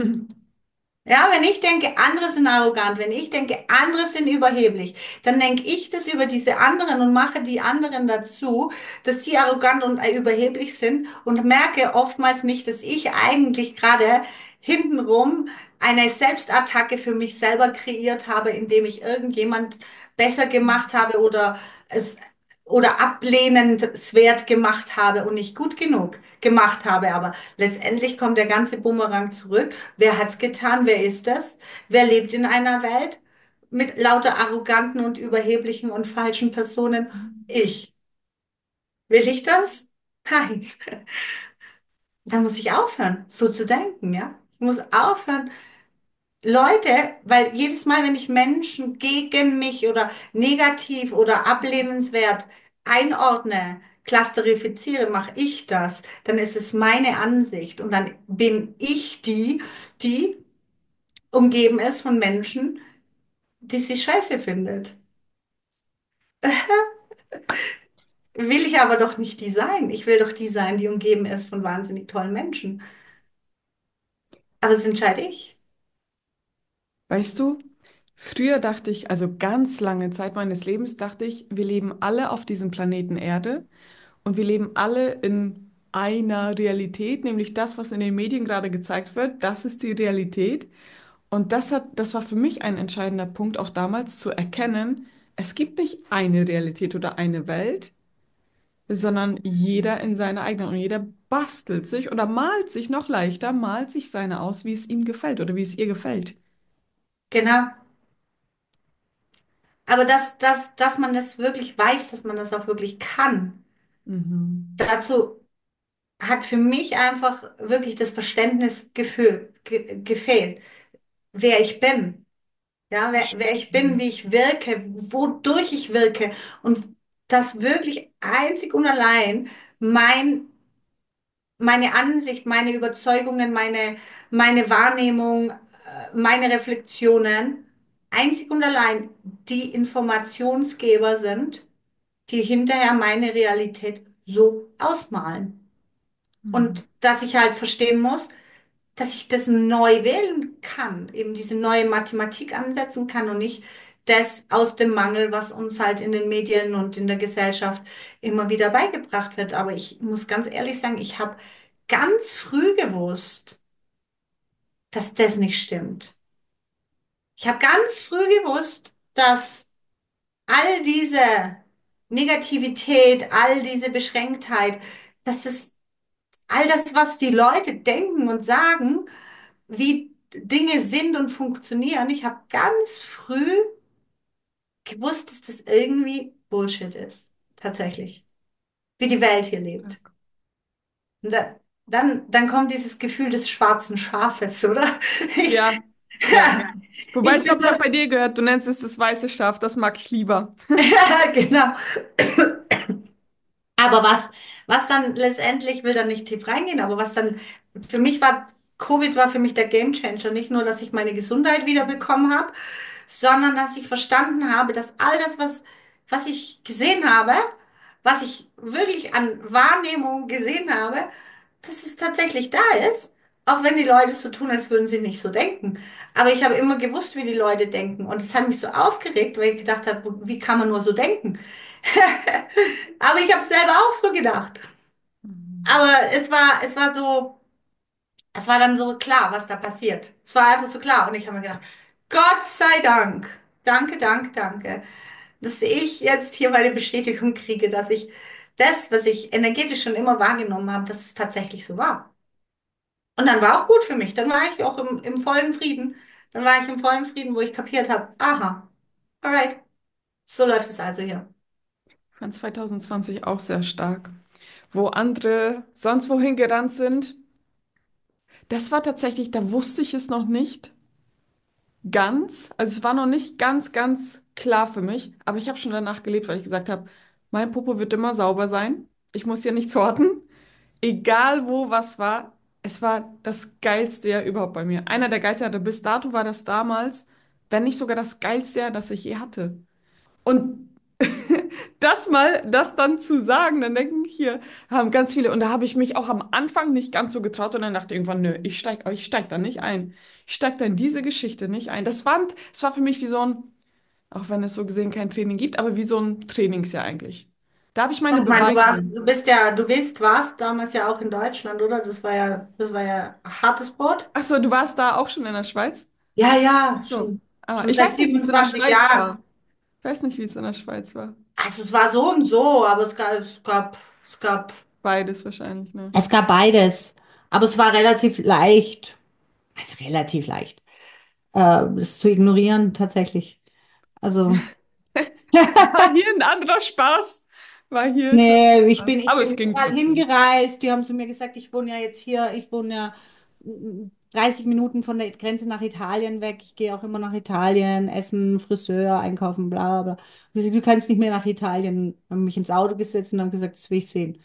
ja, wenn ich denke, andere sind arrogant, wenn ich denke, andere sind überheblich, dann denke ich das über diese anderen und mache die anderen dazu, dass sie arrogant und überheblich sind und merke oftmals nicht, dass ich eigentlich gerade hintenrum eine Selbstattacke für mich selber kreiert habe, indem ich irgendjemand besser gemacht habe oder es oder ablehnenswert gemacht habe und nicht gut genug gemacht habe. Aber letztendlich kommt der ganze Bumerang zurück. Wer hat's getan? Wer ist das? Wer lebt in einer Welt mit lauter arroganten und überheblichen und falschen Personen? Ich. Will ich das? Nein. Da muss ich aufhören, so zu denken, ja? Ich muss aufhören, Leute, weil jedes Mal, wenn ich Menschen gegen mich oder negativ oder ablehnenswert einordne, klassifiziere, mache ich das, dann ist es meine Ansicht und dann bin ich die, die umgeben ist von Menschen, die sie scheiße findet. Will ich aber doch nicht die sein. Ich will doch die sein, die umgeben ist von wahnsinnig tollen Menschen. Aber das entscheide ich. Weißt du, früher dachte ich, also ganz lange Zeit meines Lebens dachte ich, wir leben alle auf diesem Planeten Erde und wir leben alle in einer Realität, nämlich das, was in den Medien gerade gezeigt wird, das ist die Realität. Und das hat, das war für mich ein entscheidender Punkt, auch damals zu erkennen, es gibt nicht eine Realität oder eine Welt, sondern jeder in seiner eigenen und jeder bastelt sich oder malt sich noch leichter, malt sich seine aus, wie es ihm gefällt oder wie es ihr gefällt. Genau. Aber dass, dass, dass man das wirklich weiß, dass man das auch wirklich kann, Mhm. dazu hat für mich einfach wirklich das Verständnis gefühl, ge gefehlt, wer ich bin. Ja, wer, wer ich bin, wie ich wirke, wodurch ich wirke und dass wirklich einzig und allein mein, meine Ansicht, meine Überzeugungen, meine, meine Wahrnehmung, äh, meine Reflexionen einzig und allein die Informationsgeber sind, die hinterher meine Realität so ausmalen. Mhm. Und dass ich halt verstehen muss, dass ich das neu wählen kann, eben diese neue Mathematik ansetzen kann und nicht das aus dem Mangel, was uns halt in den Medien und in der Gesellschaft immer wieder beigebracht wird. Aber ich muss ganz ehrlich sagen, ich habe ganz früh gewusst, dass das nicht stimmt. Ich habe ganz früh gewusst, dass all diese Negativität, all diese Beschränktheit, dass es all das, was die Leute denken und sagen, wie Dinge sind und funktionieren, ich habe ganz früh gewusst, dass das irgendwie Bullshit ist. Tatsächlich. Wie die Welt hier lebt. Und da, dann, dann kommt dieses Gefühl des schwarzen Schafes, oder? Ich, Ja, ja. Wobei ich ich bin glaube, ich habe das, bei dir gehört, du nennst es das weiße Schaf, das mag ich lieber. genau. Aber was, was dann letztendlich, will da nicht tief reingehen, aber was dann für mich war, Covid war für mich der Gamechanger. Nicht nur, dass ich meine Gesundheit wiederbekommen habe, sondern dass ich verstanden habe, dass all das, was, was ich gesehen habe, was ich wirklich an Wahrnehmung gesehen habe, dass es tatsächlich da ist. Auch wenn die Leute so tun, als würden sie nicht so denken. Aber ich habe immer gewusst, wie die Leute denken. Und es hat mich so aufgeregt, weil ich gedacht habe, wo- wie kann man nur so denken? Aber ich habe selber auch so gedacht. Mhm. Aber es war, es war so, es war dann so klar, was da passiert. Es war einfach so klar. Und ich habe mir gedacht, Gott sei Dank, danke, danke, danke, dass ich jetzt hier meine Bestätigung kriege, dass ich das, was ich energetisch schon immer wahrgenommen habe, dass es tatsächlich so war. Und dann war auch gut für mich. Dann war ich auch im, im vollen Frieden. Dann war ich im vollen Frieden, wo ich kapiert habe, aha, alright, so läuft es also hier. Ich fand zwanzig zwanzig auch sehr stark. Wo andere sonst wohin gerannt sind, das war tatsächlich, da wusste ich es noch nicht ganz. Also es war noch nicht ganz, ganz klar für mich, aber ich habe schon danach gelebt, weil ich gesagt habe, mein Popo wird immer sauber sein. Ich muss hier nichts horten. Egal wo was war, es war das geilste Jahr überhaupt bei mir. Einer der geilsten Jahre. Bis dato war das damals, wenn nicht sogar das geilste Jahr, das ich je hatte. Und das mal, das dann zu sagen, dann denken hier, haben ganz viele, und da habe ich mich auch am Anfang nicht ganz so getraut und dann dachte ich irgendwann, nö, ich steig, ich steig da nicht ein. Ich steig da in diese Geschichte nicht ein. Das war, das war für mich wie so ein, auch wenn es so gesehen kein Training gibt, aber wie so ein Trainingsjahr eigentlich. Da habe ich meine Und man, du warst, Beweise. du bist ja, du bist, warst damals ja auch in Deutschland, oder? Das war ja, das war ja hartes Brot. Ach so, du warst da auch schon in der Schweiz? Ja, ja, So. schon, Ah, schon ich seit weiß nicht, wie es in der siebenundzwanzig Schweiz Jahren. war. Ich weiß nicht, wie es in der Schweiz war. Also es war so und so, aber es gab, es gab, es gab, Beides wahrscheinlich, ne? es gab beides. Aber es war relativ leicht, also relativ leicht, äh, das zu ignorieren tatsächlich. Also, War hier ein anderer Spaß. War hier schon nee, ich Spaß. bin, ich Aber bin es ging überall trotzdem. hingereist. Die haben zu mir gesagt, ich wohne ja jetzt hier, ich wohne ja mm, dreißig Minuten von der Grenze nach Italien weg. Ich gehe auch immer nach Italien, essen, Friseur, einkaufen, bla bla. Und sie sagen, du kannst nicht mehr nach Italien. Haben mich ins Auto gesetzt und haben gesagt, das will ich sehen.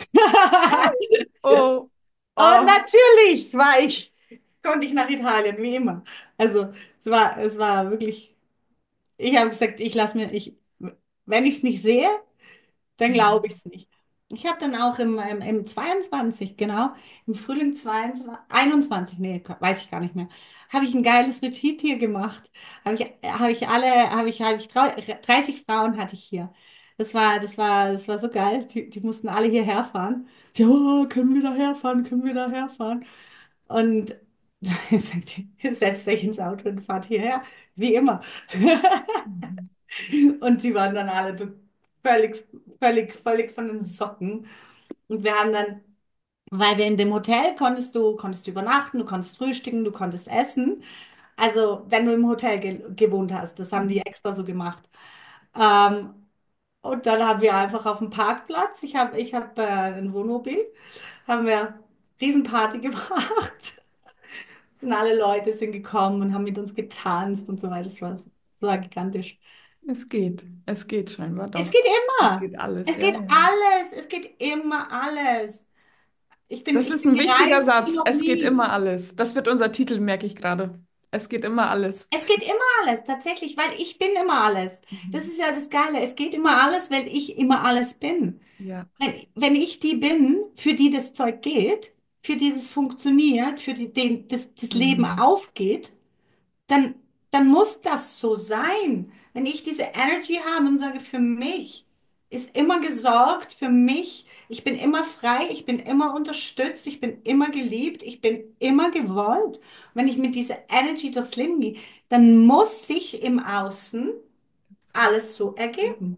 Oh, Und oh. natürlich war ich, konnte ich nach Italien, wie immer. Also es war, es war wirklich, ich habe gesagt, ich lasse mir, ich, wenn ich es nicht sehe, dann glaube ich es nicht. Ich habe dann auch im, im, im zweiundzwanzig, genau, im Frühling zweiundzwanzig, einundzwanzig, nee, weiß ich gar nicht mehr, habe ich ein geiles Retreat hier gemacht. Habe ich, habe ich alle, habe ich, habe ich drei- dreißig Frauen hatte ich hier. Das war, das war, das war so geil. Die, die mussten alle hierher fahren. Die, oh, können wir da herfahren? Können wir da herfahren? Und setzt euch ins Auto und fahrt hierher, wie immer. Mhm. Und sie waren dann alle so völlig, völlig, völlig von den Socken. Und wir haben dann, weil wir in dem Hotel konntest du, konntest du übernachten, du konntest frühstücken, du konntest essen. Also wenn du im Hotel ge gewohnt hast, das haben die Mhm. extra so gemacht. Ähm, und dann haben wir einfach auf dem Parkplatz, ich habe ich hab, äh, ein Wohnmobil, haben wir Riesenparty gemacht. Und alle Leute sind gekommen und haben mit uns getanzt und so weiter. Das war, das war gigantisch. Es geht. Es geht scheinbar Es doch. geht Es immer. geht alles, Es ja, geht ja. alles. Es geht immer alles. Ich bin, Das ich ist bin ein wichtiger gereist wie Satz. noch Es geht nie. immer alles. Das wird unser Titel, merke ich gerade. Es geht immer alles. Es geht immer alles, tatsächlich, weil ich bin immer alles. Das Mhm. ist ja das Geile. Es geht immer alles, weil ich immer alles bin. Ja. Wenn, wenn ich die bin, für die das Zeug geht, für die es funktioniert, für die den, das, das Leben Mhm. aufgeht, dann, dann muss das so sein. Wenn ich diese Energy habe und sage, für mich ist immer gesorgt, für mich, ich bin immer frei, ich bin immer unterstützt, ich bin immer geliebt, ich bin immer gewollt. Und wenn ich mit dieser Energy durchs Leben gehe, dann muss sich im Außen alles so ergeben.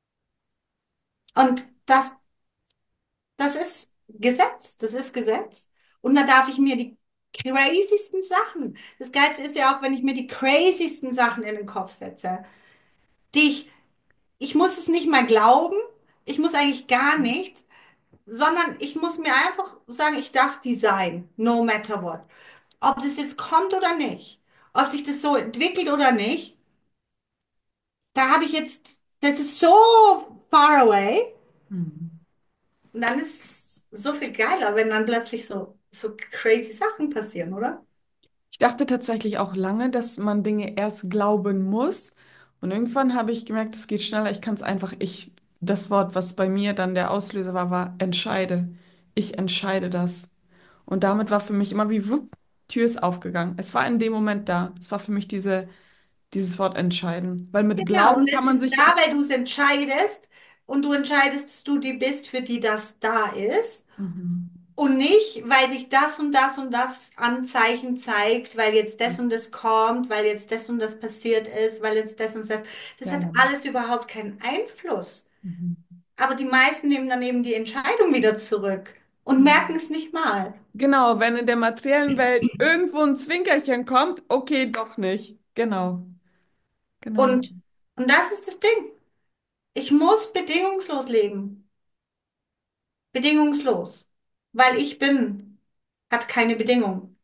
Und das, das ist Gesetz, das ist Gesetz. Und da darf ich mir die crazysten Sachen, das Geilste ist ja auch, wenn ich mir die crazysten Sachen in den Kopf setze, die ich, ich muss es nicht mal glauben, ich muss eigentlich gar nichts, sondern ich muss mir einfach sagen, ich darf die sein, no matter what. Ob das jetzt kommt oder nicht, ob sich das so entwickelt oder nicht, da habe ich jetzt, das ist so far away. Mhm. Und dann ist es so viel geiler, wenn dann plötzlich so, so crazy Sachen passieren, oder? Ich dachte tatsächlich auch lange, dass man Dinge erst glauben muss. Und irgendwann habe ich gemerkt, es geht schneller. Ich kann es einfach, ich, das Wort, was bei mir dann der Auslöser war, war entscheide. Ich entscheide das. Und damit war für mich immer wie, wupp, Tür ist aufgegangen. Es war in dem Moment da. Es war für mich diese, dieses Wort entscheiden. Weil mit Genau, Glauben und kann es man ist sich ja. da, weil du es entscheidest und du entscheidest, dass du die bist, für die das da ist. Mhm. Und nicht, weil sich das und das und das Anzeichen zeigt, weil jetzt das und das kommt, weil jetzt das und das passiert ist, weil jetzt das und das. Das hat Genau. alles überhaupt keinen Einfluss. Mhm. Aber die meisten nehmen dann eben die Entscheidung wieder zurück und merken Mhm. es nicht mal. Genau, wenn in der materiellen Welt irgendwo ein Zwinkerchen kommt, okay, doch nicht. Genau, genau. Und, und das ist das Ding. Ich muss bedingungslos leben. Bedingungslos. Weil ich bin, hat keine Bedingung.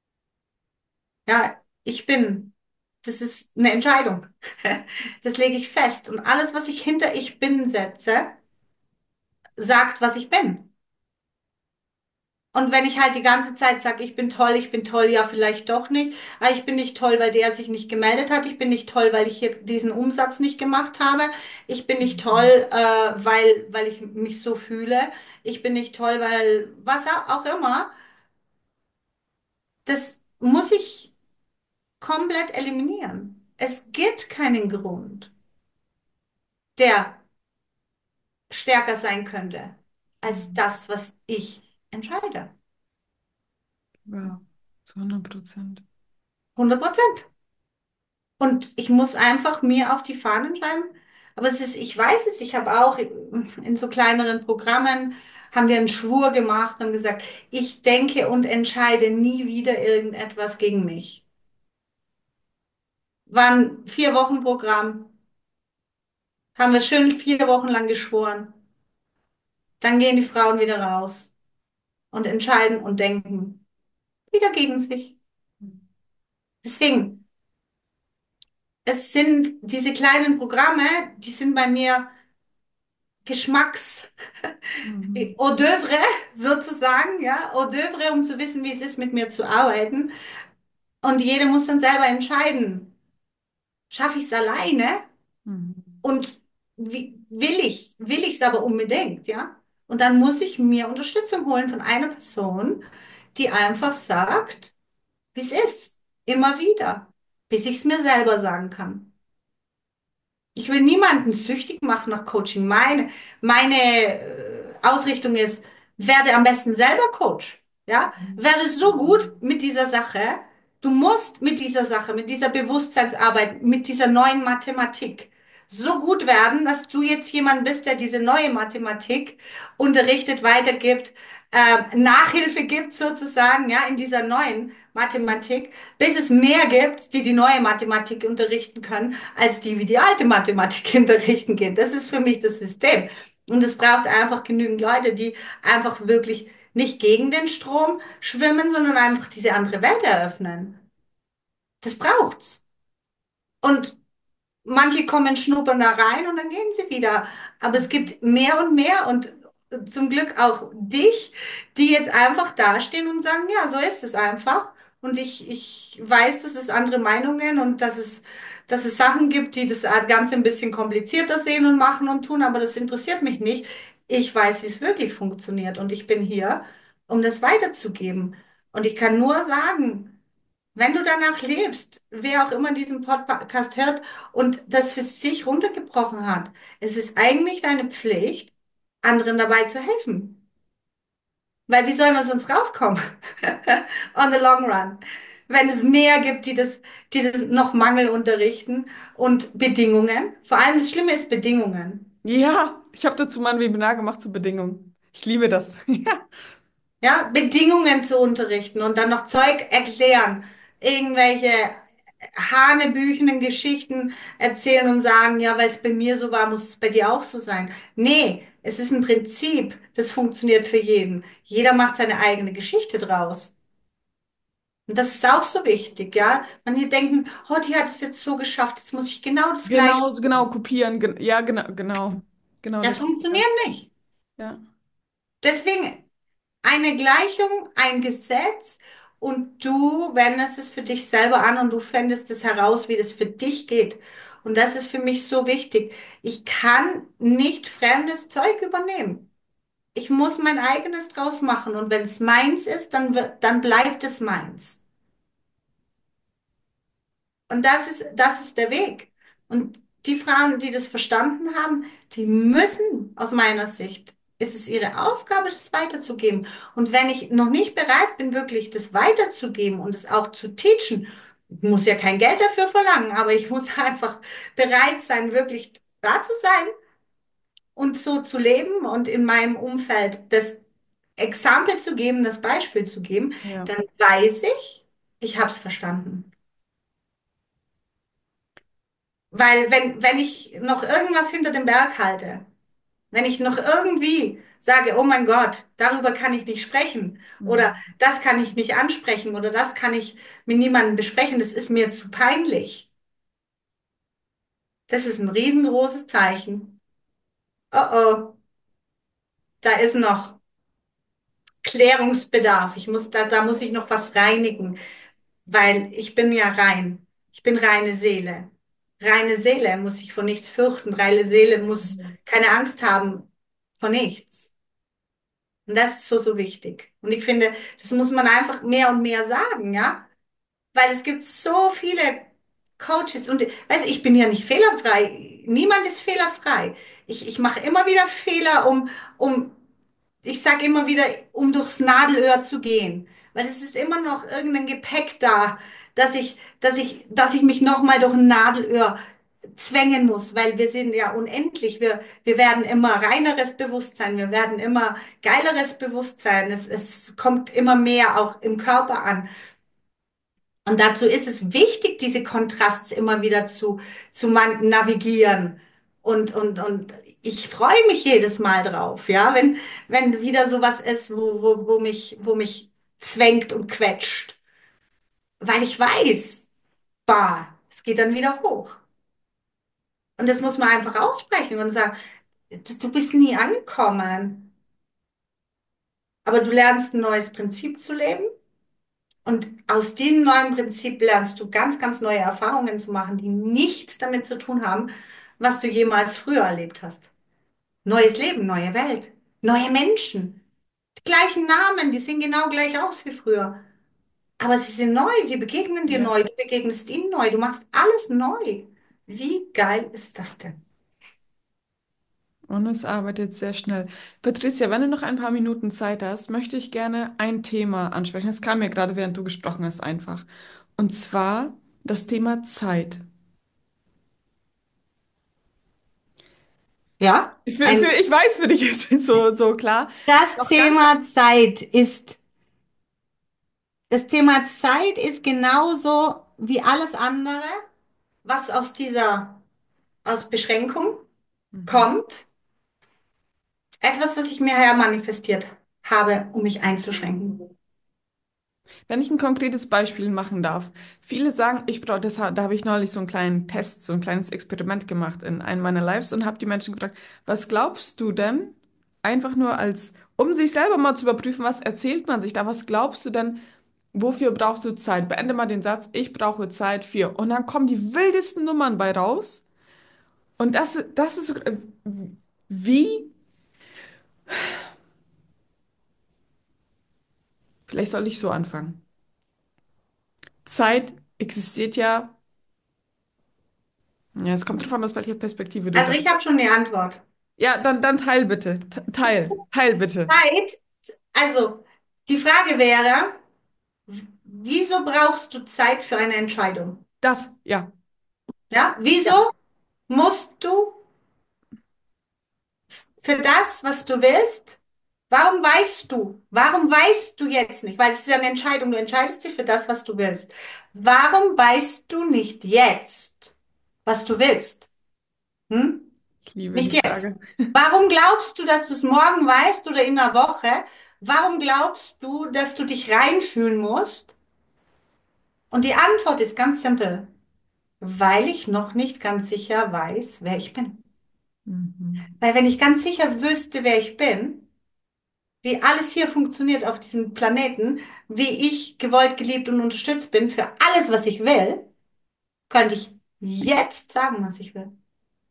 Ja, ich bin. Das ist eine Entscheidung. Das lege ich fest. Und alles, was ich hinter ich bin setze, sagt, was ich bin. Und wenn ich halt die ganze Zeit sage, ich bin toll, ich bin toll, ja, vielleicht doch nicht. Aber ich bin nicht toll, weil der sich nicht gemeldet hat. Ich bin nicht toll, weil ich hier diesen Umsatz nicht gemacht habe. Ich bin nicht toll, Mhm. äh, weil, weil ich mich so fühle. Ich bin nicht toll, weil was auch immer. Das muss ich komplett eliminieren. Es gibt keinen Grund, der stärker sein könnte als Mhm. das, was ich entscheide. Ja, zu hundert Prozent. hundert Prozent. Und ich muss einfach mir auf die Fahnen schreiben. Aber es ist, ich weiß es, ich habe auch in so kleineren Programmen haben wir einen Schwur gemacht und gesagt, ich denke und entscheide nie wieder irgendetwas gegen mich. War ein vier Wochen Programm, haben wir schön vier Wochen lang geschworen. Dann gehen die Frauen wieder raus und entscheiden und denken wieder gegen sich. Deswegen, es sind diese kleinen Programme, die sind bei mir Geschmacks Mhm. Hors d'oeuvre sozusagen, ja, Hors d'oeuvre, um zu wissen, wie es ist, mit mir zu arbeiten. Und jeder muss dann selber entscheiden, schaffe ich es alleine Mhm. und wie, will ich, will ich es aber unbedingt, ja? Und dann muss ich mir Unterstützung holen von einer Person, die einfach sagt, wie es ist, immer wieder, bis ich es mir selber sagen kann. Ich will niemanden süchtig machen nach Coaching. Meine, meine äh, Ausrichtung ist, werde am besten selber Coach. Ja, werde so gut mit dieser Sache. Du musst mit dieser Sache, mit dieser Bewusstseinsarbeit, mit dieser neuen Mathematik so gut werden, dass du jetzt jemand bist, der diese neue Mathematik unterrichtet, weitergibt, äh, Nachhilfe gibt sozusagen, ja, in dieser neuen Mathematik, bis es mehr gibt, die die neue Mathematik unterrichten können, als die, wie die alte Mathematik unterrichten gehen. Das ist für mich das System. Und es braucht einfach genügend Leute, die einfach wirklich nicht gegen den Strom schwimmen, sondern einfach diese andere Welt eröffnen. Das braucht's. Und manche kommen schnuppern da rein und dann gehen sie wieder. Aber es gibt mehr und mehr und zum Glück auch dich, die jetzt einfach dastehen und sagen, ja, so ist es einfach. Und ich, ich weiß, dass es andere Meinungen und dass es, dass es Sachen gibt, die das Ganze ein bisschen komplizierter sehen und machen und tun, aber das interessiert mich nicht. Ich weiß, wie es wirklich funktioniert und ich bin hier, um das weiterzugeben. Und ich kann nur sagen, Wenn du danach lebst, wer auch immer diesen Podcast hört und das für sich runtergebrochen hat, es ist eigentlich deine Pflicht, anderen dabei zu helfen. Weil wie sollen wir sonst rauskommen? On the long run. Wenn es mehr gibt, die das, die das noch Mangel unterrichten und Bedingungen. Vor allem das Schlimme ist Bedingungen. Ja, ich habe dazu mal ein Webinar gemacht zu Bedingungen. Ich liebe das. Ja, Ja, Bedingungen zu unterrichten und dann noch Zeug erklären. Irgendwelche hanebüchenen Geschichten erzählen und sagen, ja, weil es bei mir so war, muss es bei dir auch so sein. Nee, es ist ein Prinzip, das funktioniert für jeden. Jeder macht seine eigene Geschichte draus. Und das ist auch so wichtig, ja. Manche denken, oh, die hat es jetzt so geschafft, jetzt muss ich genau das Gleiche. genau, genau, kopieren. Gen ja, genau, genau. Genau Das das. funktioniert Ja. nicht. Ja. Deswegen eine Gleichung, ein Gesetz und du wendest es für dich selber an und du fändest es heraus, wie das für dich geht. Und das ist für mich so wichtig. Ich kann nicht fremdes Zeug übernehmen. Ich muss mein eigenes draus machen und wenn es meins ist, dann, wird- dann bleibt es meins. Und das ist, das ist der Weg. Und die Frauen, die das verstanden haben, die müssen, aus meiner Sicht, ist es ihre Aufgabe, das weiterzugeben. Und wenn ich noch nicht bereit bin, wirklich das weiterzugeben und es auch zu teachen, ich muss ja kein Geld dafür verlangen, aber ich muss einfach bereit sein, wirklich da zu sein und so zu leben und in meinem Umfeld das Exempel zu geben, das Beispiel zu geben, Ja. dann weiß ich, ich habe es verstanden. Weil wenn, wenn ich noch irgendwas hinter dem Berg halte, wenn ich noch irgendwie sage, oh mein Gott, darüber kann ich nicht sprechen oder Mhm. das kann ich nicht ansprechen oder das kann ich mit niemandem besprechen, das ist mir zu peinlich. Das ist ein riesengroßes Zeichen. Oh oh, da ist noch Klärungsbedarf. Ich muss da, da muss ich noch was reinigen, weil ich bin ja rein. Ich bin reine Seele. Reine Seele muss sich vor nichts fürchten. Reine Seele muss Mhm. keine Angst haben vor nichts. Und das ist so, so wichtig. Und ich finde, das muss man einfach mehr und mehr sagen, ja? Weil es gibt so viele Coaches und weiß, ich bin ja nicht fehlerfrei. Niemand ist fehlerfrei. Ich, ich mache immer wieder Fehler, um, um ich sage immer wieder, um durchs Nadelöhr zu gehen, weil es ist immer noch irgendein Gepäck da, dass ich, dass ich, dass ich mich nochmal durch ein Nadelöhr zwängen muss, weil wir sind ja unendlich. Wir, wir werden immer reineres Bewusstsein, wir werden immer geileres Bewusstsein. Es, es kommt immer mehr auch im Körper an. Und dazu ist es wichtig, diese Kontrasts immer wieder zu, zu man- navigieren. Und, und, und ich freue mich jedes Mal drauf, ja, wenn, wenn wieder sowas ist, wo, wo, wo mich, wo mich zwängt und quetscht. Weil ich weiß, bah, es geht dann wieder hoch. Und das muss man einfach aussprechen und sagen, du bist nie angekommen, aber du lernst ein neues Prinzip zu leben. Und aus diesem neuen Prinzip lernst du ganz, ganz neue Erfahrungen zu machen, die nichts damit zu tun haben, was du jemals früher erlebt hast. Neues Leben, neue Welt, neue Menschen, die gleichen Namen, die sehen genau gleich aus wie früher. Aber sie sind neu, sie begegnen dir Ja. neu, du begegnest ihnen neu, du machst alles neu. Wie geil ist das denn? Und es arbeitet sehr schnell. Patricia, wenn du noch ein paar Minuten Zeit hast, möchte ich gerne ein Thema ansprechen. Das kam mir gerade, während du gesprochen hast, einfach. Und zwar das Thema Zeit. Ja, Für, für, ein, ich weiß, für dich ist es so, so klar. das Noch ganz. Thema Zeit ist, das Thema Zeit ist genauso wie alles andere, was aus dieser, aus Beschränkung Mhm. kommt. Etwas, was ich mir her manifestiert habe, um mich einzuschränken. Wenn ich ein konkretes Beispiel machen darf. Viele sagen, ich brauche, das, ha- da habe ich neulich so einen kleinen Test, so ein kleines Experiment gemacht in einem meiner Lives und habe die Menschen gefragt, was glaubst du denn? Einfach nur als, um sich selber mal zu überprüfen, was erzählt man sich da? Was glaubst du denn, wofür brauchst du Zeit? Beende mal den Satz, ich brauche Zeit für. Und dann kommen die wildesten Nummern bei raus. Und das, das ist so, äh, wie, vielleicht soll ich so anfangen. Zeit existiert ja, ja, es kommt drauf an, aus welcher Perspektive du Also sagst. ich habe schon eine Antwort. Ja, dann, dann teil bitte. T- Teil. Teil bitte. Zeit, also die Frage wäre, wieso brauchst du Zeit für eine Entscheidung? Das, ja. Ja, wieso Ja. musst du für das, was du willst? Warum weißt du? Warum weißt du jetzt nicht? Weil es ist ja eine Entscheidung. Du entscheidest dich für das, was du willst. Warum weißt du nicht jetzt, was du willst? Hm? Ich liebe die Nicht jetzt. Frage. Warum glaubst du, dass du es morgen weißt oder in einer Woche? Warum glaubst du, dass du dich reinfühlen musst? Und die Antwort ist ganz simpel. Weil ich noch nicht ganz sicher weiß, wer ich bin. Mhm. Weil wenn ich ganz sicher wüsste, wer ich bin, wie alles hier funktioniert auf diesem Planeten, wie ich gewollt, geliebt und unterstützt bin für alles, was ich will, könnte ich jetzt sagen, was ich will.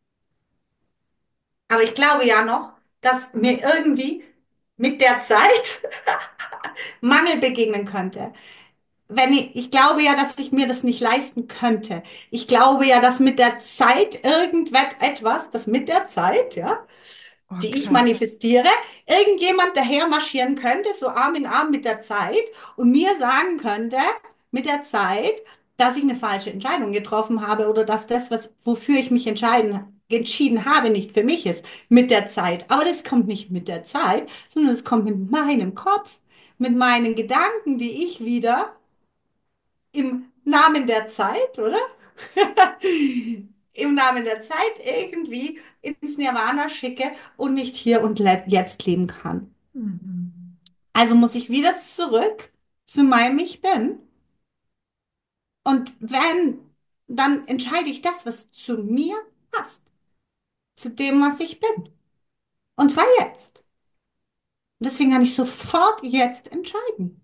Aber ich glaube ja noch, dass mir irgendwie mit der Zeit Mangel begegnen könnte. Wenn ich, ich glaube ja, dass ich mir das nicht leisten könnte. Ich glaube ja, dass mit der Zeit irgendetwas, das mit der Zeit, ja, Oh, die ich krass. manifestiere, irgendjemand daher marschieren könnte, so Arm in Arm mit der Zeit und mir sagen könnte, mit der Zeit, dass ich eine falsche Entscheidung getroffen habe oder dass das, was, wofür ich mich entscheiden, entschieden habe, nicht für mich ist, mit der Zeit. Aber das kommt nicht mit der Zeit, sondern es kommt mit meinem Kopf, mit meinen Gedanken, die ich wieder im Namen der Zeit, oder? Im Namen der Zeit irgendwie ins Nirvana schicke und nicht hier und le- jetzt leben kann. Mhm. Also muss ich wieder zurück zu meinem Ich bin. Und wenn, dann entscheide ich das, was zu mir passt, zu dem, was ich bin. Und zwar jetzt. Und deswegen kann ich sofort jetzt entscheiden.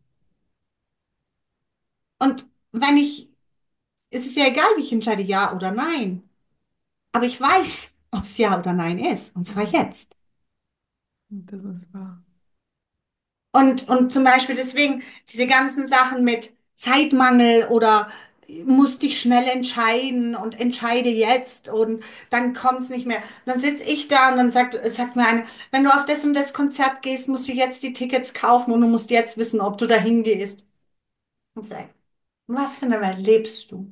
Und wenn ich, es ist ja egal, wie ich entscheide, ja oder nein. Aber ich weiß, ob es ja oder nein ist. Und zwar Mhm. jetzt. Das ist wahr. Und, und zum Beispiel deswegen diese ganzen Sachen mit Zeitmangel oder musst dich schnell entscheiden und entscheide jetzt und dann kommt es nicht mehr. Dann sitze ich da und dann sagt, sagt mir eine, wenn du auf das und das Konzert gehst, musst du jetzt die Tickets kaufen und du musst jetzt wissen, ob du dahin gehst. Und sag, in was für eine Welt lebst du?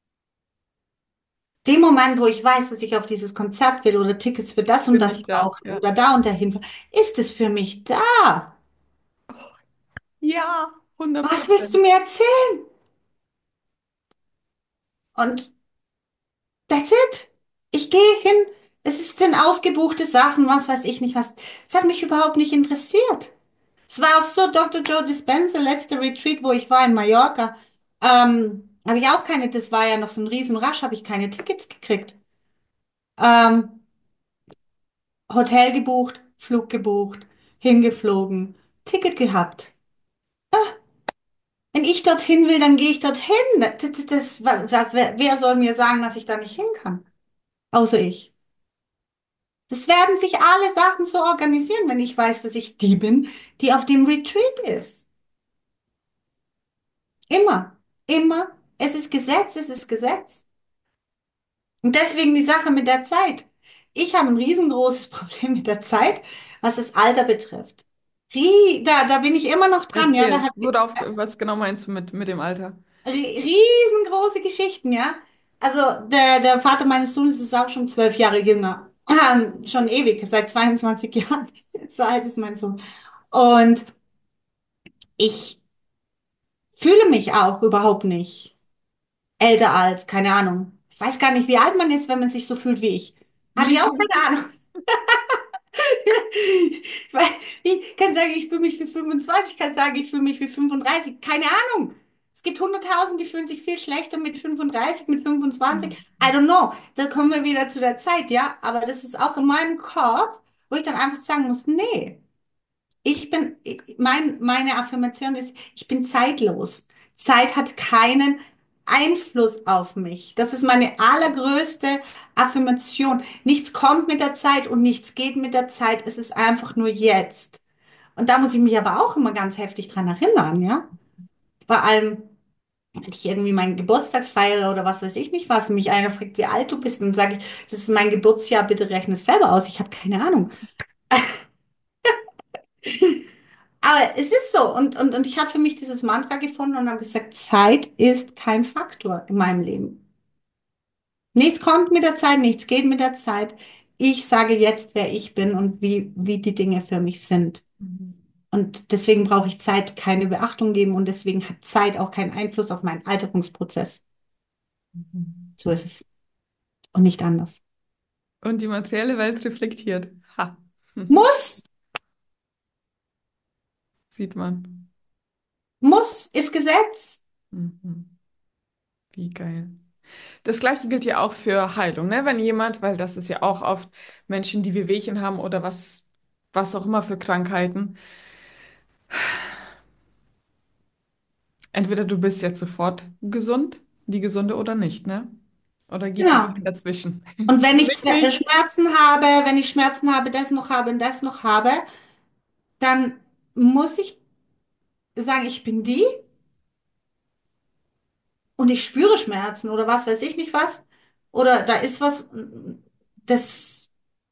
Dem Moment, wo ich weiß, dass ich auf dieses Konzert will oder Tickets für das und Bin das ich da. brauche Ja. oder da und dahin, ist es für mich da. Ja, hundert Was willst du Prozent. mir erzählen? Und that's it. Ich gehe hin. Es sind ausgebuchte Sachen, was weiß ich nicht was. Es hat mich überhaupt nicht interessiert. Es war auch so, Doktor Joe Dispenza, letzter Retreat, wo ich war in Mallorca, ähm, habe ich auch keine, das war ja noch so ein Riesenrasch, habe ich keine Tickets gekriegt. Ähm, Hotel gebucht, Flug gebucht, hingeflogen, Ticket gehabt. Wenn ich dorthin will, dann gehe ich dorthin. Das, das, das, wa- wa- wer wer soll mir sagen, dass ich da nicht hin kann? Außer ich. Das werden sich alle Sachen so organisieren, wenn ich weiß, dass ich die bin, die auf dem Retreat ist. Immer, immer. Es ist Gesetz, es ist Gesetz. Und deswegen die Sache mit der Zeit. Ich habe ein riesengroßes Problem mit der Zeit, was das Alter betrifft. Rie da, da bin ich immer noch dran, ja. Da Erzähl. habe ich Worauf, was genau meinst du mit, mit dem Alter? ri- riesengroße Geschichten, ja. Also der, der Vater meines Sohnes ist auch schon zwölf Jahre jünger. Ähm, schon ewig, seit zweiundzwanzig Jahren. So alt ist mein Sohn. Und ich fühle mich auch überhaupt nicht älter als, keine Ahnung. Ich weiß gar nicht, wie alt man ist, wenn man sich so fühlt wie ich. Habe ich auch keine Ahnung. Weil ich kann sagen, ich fühle mich wie fünfundzwanzig, ich kann sagen, ich fühle mich wie fünfunddreißig. Keine Ahnung. Es gibt hunderttausend, die fühlen sich viel schlechter mit fünfunddreißig, mit fünfundzwanzig. Mhm. I don't know. Da kommen wir wieder zu der Zeit, ja. Aber das ist auch in meinem Kopf, wo ich dann einfach sagen muss, nee. Ich bin, ich- mein, meine Affirmation ist, ich bin zeitlos. Zeit hat keinen Einfluss auf mich. Das ist meine allergrößte Affirmation. Nichts kommt mit der Zeit und nichts geht mit der Zeit. Es ist einfach nur jetzt. Und da muss ich mich aber auch immer ganz heftig dran erinnern, ja. Bei allem. wenn ich irgendwie meinen Geburtstag feiere oder was weiß ich nicht was, und mich einer fragt, wie alt du bist, dann sage ich, das ist mein Geburtsjahr, bitte rechne es selber aus. Ich habe keine Ahnung. Aber es ist so. Und, und, und ich habe für mich dieses Mantra gefunden und habe gesagt, Zeit ist kein Faktor in meinem Leben. Nichts kommt mit der Zeit, nichts geht mit der Zeit. Ich sage jetzt, wer ich bin und wie, wie die Dinge für mich sind. Mhm. Und deswegen brauche ich Zeit keine Beachtung geben und deswegen hat Zeit auch keinen Einfluss auf meinen Alterungsprozess. Mhm. So ist es. Und nicht anders. Und die materielle Welt reflektiert. Ha. Muss, Sieht man. muss, ist Gesetz. Mhm. Wie geil. Das Gleiche gilt ja auch für Heilung, ne? Wenn jemand, weil das ist ja auch oft Menschen, die Wehwehchen haben oder was, was auch immer für Krankheiten. Entweder du bist jetzt sofort gesund, die Gesunde oder nicht, ne? Oder gibt es Genau. dazwischen? Und wenn Für ich mich Zwe- äh, nicht. Schmerzen habe, wenn ich Schmerzen habe, das noch habe und das noch habe, dann muss ich sagen, ich bin die und ich spüre Schmerzen oder was weiß ich nicht was. Oder da ist was, das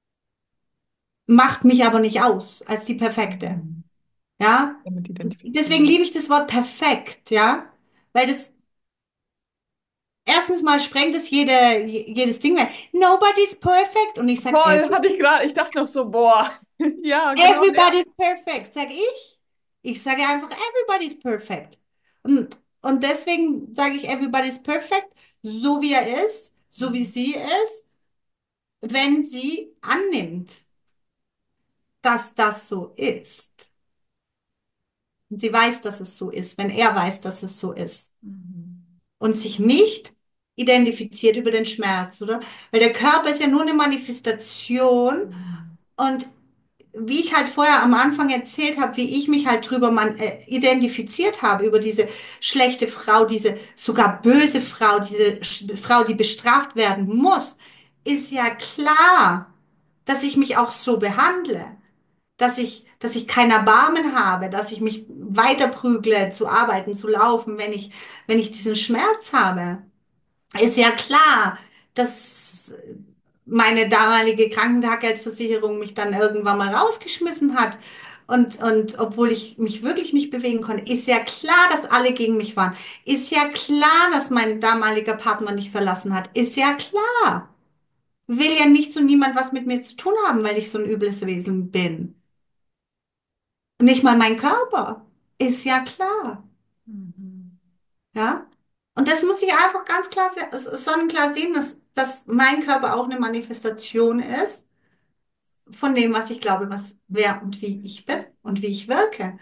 macht mich aber nicht aus als die Perfekte. Mhm. Ja? Damit Deswegen identifizieren. liebe ich das Wort perfekt, ja? Weil das erstens mal sprengt es jede, jedes Ding weg. Nobody's perfect. Und ich sag, Voll, hatte ich gerade. Ich dachte noch so, boah. Ja, genau der. everybody's perfect, sag ich. Ich sage einfach, everybody's perfect. Und, und deswegen sage ich, everybody's perfect, so wie er ist, so wie sie ist, wenn sie annimmt, dass das so ist. Und sie weiß, dass es so ist, wenn er weiß, dass es so ist. Mhm. Und sich nicht identifiziert über den Schmerz, oder? Weil der Körper ist ja nur eine Manifestation Mhm. und wie ich halt vorher am Anfang erzählt habe, wie ich mich halt drüber man, äh, identifiziert habe, über diese schlechte Frau, diese sogar böse Frau, diese Sch- Frau, die bestraft werden muss, ist ja klar, dass ich mich auch so behandle, dass ich, dass ich kein Erbarmen habe, dass ich mich weiter prügle, zu arbeiten, zu laufen, wenn ich, wenn ich diesen Schmerz habe. Ist ja klar, dass meine damalige Krankentaggeldversicherung mich dann irgendwann mal rausgeschmissen hat. Und, und obwohl ich mich wirklich nicht bewegen konnte, ist ja klar, dass alle gegen mich waren. Ist ja klar, dass mein damaliger Partner mich verlassen hat. Ist ja klar. Will ja nicht so niemand was mit mir zu tun haben, weil ich so ein übles Wesen bin. Nicht mal mein Körper. Ist ja klar. Mhm. Ja? Und das muss ich einfach ganz klar, se- sonnenklar sehen, dass, dass mein Körper auch eine Manifestation ist von dem, was ich glaube, was, wer und wie ich bin und wie ich wirke.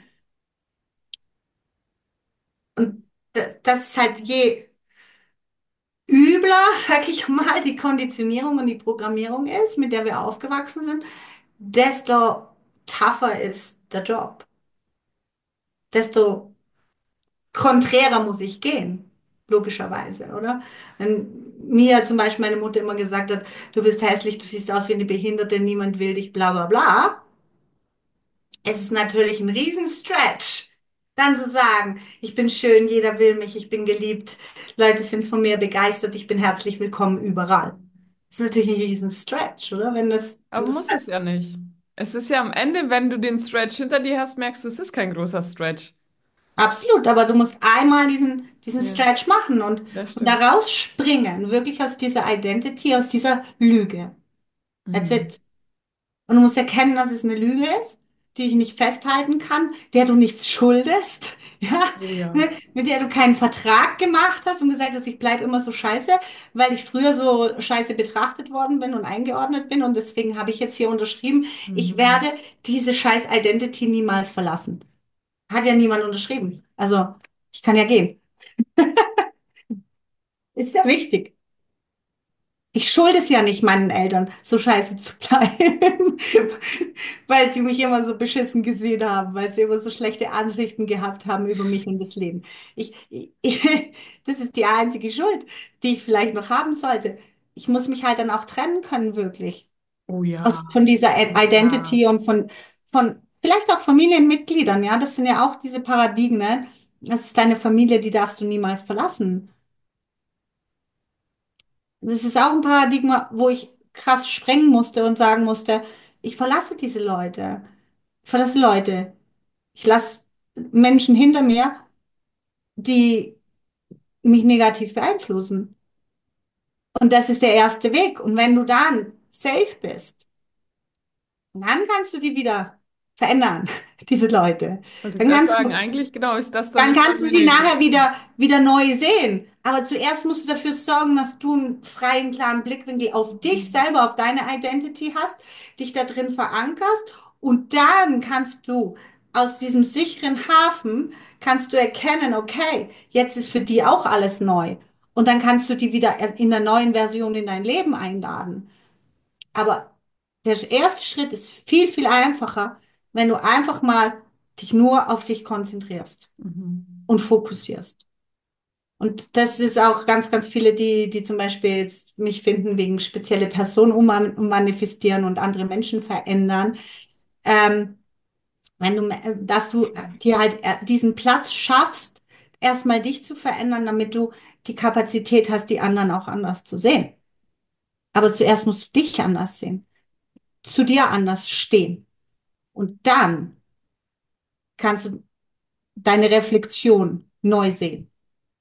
Und das, das ist halt je übler, sag ich mal, die Konditionierung und die Programmierung ist, mit der wir aufgewachsen sind, desto tougher ist der Job. Desto konträrer muss ich gehen, logischerweise, oder? Wenn mir zum Beispiel meine Mutter immer gesagt hat, du bist hässlich, du siehst aus wie eine Behinderte, niemand will dich, bla bla bla, es ist natürlich ein Riesenstretch, dann zu sagen, ich bin schön, jeder will mich, ich bin geliebt, Leute sind von mir begeistert, ich bin herzlich willkommen überall. Das ist natürlich ein Riesenstretch, oder? Wenn das, wenn Aber das muss es ja nicht. Es ist ja am Ende, wenn du den Stretch hinter dir hast, merkst du, es ist kein großer Stretch. absolut, aber du musst einmal diesen, diesen Ja, Stretch machen und, das und stimmt. da rausspringen, wirklich aus dieser Identity, aus dieser Lüge. That's Mhm. it. Und du musst erkennen, dass es eine Lüge ist, die ich nicht festhalten kann, der du nichts schuldest, ja, Oh ja. ne, mit der du keinen Vertrag gemacht hast und gesagt hast, ich bleibe immer so scheiße, weil ich früher so scheiße betrachtet worden bin und eingeordnet bin und deswegen habe ich jetzt hier unterschrieben, ich Mhm. werde diese scheiß Identity niemals verlassen. Hat ja niemand unterschrieben. Also, ich kann ja gehen. Ist ja wichtig. Ich schulde es ja nicht meinen Eltern, so scheiße zu bleiben, weil sie mich immer so beschissen gesehen haben, weil sie immer so schlechte Ansichten gehabt haben über mich und das Leben. Ich, ich, das ist die einzige Schuld, die ich vielleicht noch haben sollte. Ich muss mich halt dann auch trennen können, wirklich. Oh Aus, ja. von dieser Ja. Identity und von, von vielleicht auch Familienmitgliedern, ja, das sind ja auch diese Paradigmen. Das ist deine Familie, die darfst du niemals verlassen. Das ist auch ein Paradigma, wo ich krass sprengen musste und sagen musste, ich verlasse diese Leute. Ich verlasse Leute. Ich lasse Menschen hinter mir, die mich negativ beeinflussen. Und das ist der erste Weg. Und wenn du dann safe bist, dann kannst du die wieder verändern, diese Leute. Wollte ich Dann gerade kannst sagen, du eigentlich genau ist das dann Dann nicht kannst mal du mehr sie nötig. nachher wieder, wieder neu sehen. Aber zuerst musst du dafür sorgen, dass du einen freien, klaren Blickwinkel auf dich Mhm. selber, auf deine Identity hast, dich da drin verankerst und dann kannst du aus diesem sicheren Hafen, kannst du erkennen, okay, jetzt ist für die auch alles neu. Und dann kannst du die wieder in der neuen Version in dein Leben einladen. Aber der erste Schritt ist viel, viel einfacher, wenn du einfach mal dich nur auf dich konzentrierst Mhm. und fokussierst. Und das ist auch ganz, ganz viele, die, die zum Beispiel jetzt mich finden wegen spezielle Personen umman- ummanifestieren und andere Menschen verändern. Ähm, wenn du, äh, dass du äh, dir halt äh, diesen Platz schaffst, erstmal dich zu verändern, damit du die Kapazität hast, die anderen auch anders zu sehen. Aber zuerst musst du dich anders sehen, zu dir anders stehen. Und dann kannst du deine Reflexion neu sehen.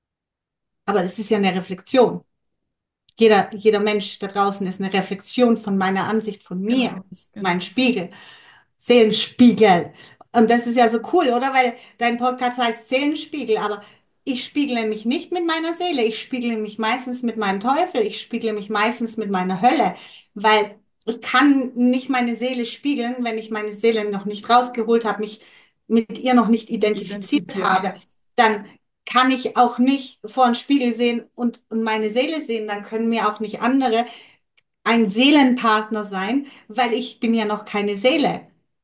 Aber das ist ja eine Reflexion. Jeder, jeder Mensch da draußen ist eine Reflexion von meiner Ansicht von mir, Genau, ist mein genau. Spiegel, Seelenspiegel. Und das ist ja so cool, oder? Weil dein Podcast heißt Seelenspiegel, aber ich spiegle mich nicht mit meiner Seele, ich spiegle mich meistens mit meinem Teufel, ich spiegle mich meistens mit meiner Hölle, weil ich kann nicht meine Seele spiegeln, wenn ich meine Seele noch nicht rausgeholt habe, mich mit ihr noch nicht Nicht identifiziert identifiziert, habe. ja. Dann kann ich auch nicht vor den Spiegel sehen und, und meine Seele sehen, dann können mir auch nicht andere ein Seelenpartner sein, weil ich bin ja noch keine Seele.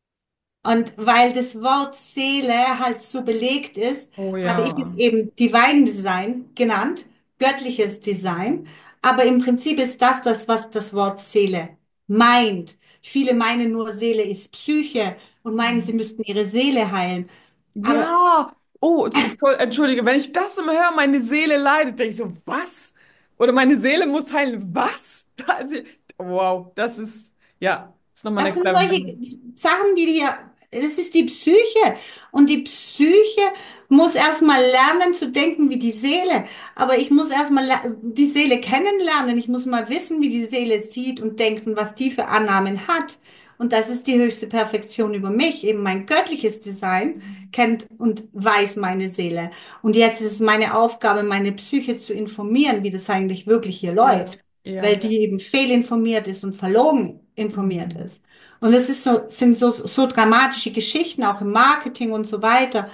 Und weil das Wort Seele halt so belegt ist, Oh habe ich es ja. eben Divine Design genannt, göttliches Design. Aber im Prinzip ist das das, was das Wort Seele meint. Viele meinen nur, Seele ist Psyche und meinen, sie Mhm. müssten ihre Seele heilen. Aber Ja. Oh, zu- voll- entschuldige, wenn ich das immer höre, meine Seele leidet, denke ich so, was? Oder meine Seele muss heilen, was? Also, wow, das ist, ja, ist nochmal das next sind level. solche Sachen, die dir, das ist die Psyche. Und die Psyche muss erstmal lernen zu denken wie die Seele. Aber ich muss erstmal die Seele kennenlernen. Ich muss mal wissen, wie die Seele sieht und denkt und was die für Annahmen hat. Und das ist die höchste Perfektion über mich. Eben mein göttliches Design kennt und weiß meine Seele. Und jetzt ist es meine Aufgabe, meine Psyche zu informieren, wie das eigentlich wirklich hier Ja, läuft. Weil ja. die eben fehlinformiert ist und verlogen informiert Mhm. ist. Und es ist so, sind so, so dramatische Geschichten, auch im Marketing und so weiter.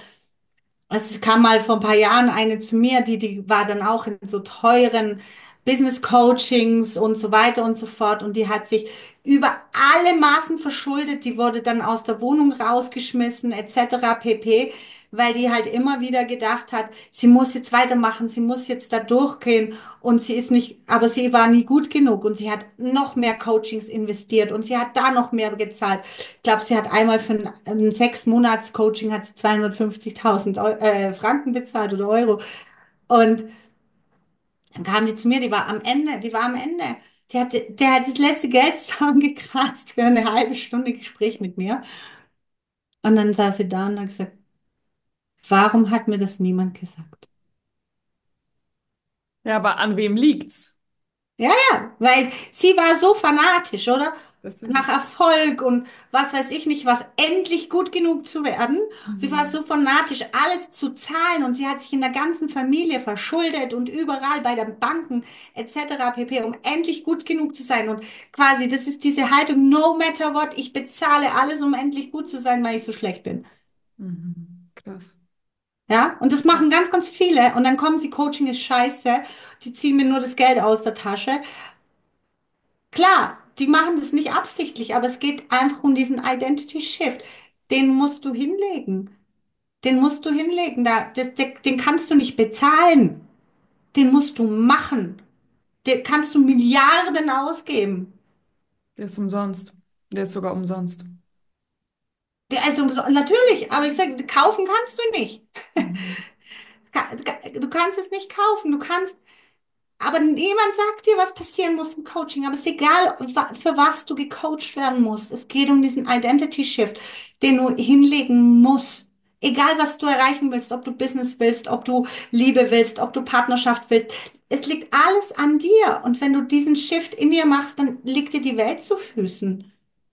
Es kam mal vor ein paar Jahren eine zu mir, die, die war dann auch in so teuren Business Coachings und so weiter und so fort. Und die hat sich über alle Maßen verschuldet. Die wurde dann aus der Wohnung rausgeschmissen, et cetera pp. Weil die halt immer wieder gedacht hat, sie muss jetzt weitermachen, sie muss jetzt da durchgehen. Und sie ist nicht, aber sie war nie gut genug. Und sie hat noch mehr Coachings investiert und sie hat da noch mehr gezahlt. Ich glaube, sie hat einmal für ein, ein sechs Monats Coaching hat sie zweihundertfünfzigtausend Eu- äh, Franken bezahlt oder Euro. Und dann kam die zu mir, die war am Ende, die war am Ende. Die hatte, der hat das letzte Geld zusammengekratzt für eine halbe Stunde Gespräch mit mir. Und dann saß sie da und hat gesagt, warum hat mir das niemand gesagt? Ja, aber an wem liegt's? Ja, ja, weil sie war so fanatisch, oder? Das ist Nach es. Erfolg und was weiß ich nicht, was endlich gut genug zu werden. Sie war Mhm. so fanatisch, alles zu zahlen und sie hat sich in der ganzen Familie verschuldet und überall bei den Banken et cetera pp., um endlich gut genug zu sein. Und quasi, das ist diese Haltung, no matter what, ich bezahle alles, um endlich gut zu sein, weil ich so schlecht bin. Mhm. Krass. Ja, und das machen ganz, ganz viele. Und dann kommen sie, Coaching ist scheiße, die ziehen mir nur das Geld aus der Tasche. Klar, die machen das nicht absichtlich, aber es geht einfach um diesen Identity Shift. Den musst du hinlegen. Den musst du hinlegen. Da, das, den, den kannst du nicht bezahlen. Den musst du machen. Den kannst du Milliarden ausgeben. Der ist umsonst. Der ist sogar umsonst. Der- Also so- natürlich, aber ich sage, kaufen kannst du nicht. Mhm. du kannst es nicht kaufen. Du kannst, aber niemand sagt dir, was passieren muss im Coaching. Aber es ist egal, wa- für was du gecoacht werden musst. Es geht um diesen Identity Shift, den du hinlegen musst. Egal, was du erreichen willst, ob du Business willst, ob du Liebe willst, ob du Partnerschaft willst. Es liegt alles an dir. Und wenn du diesen Shift in dir machst, dann liegt dir die Welt zu Füßen.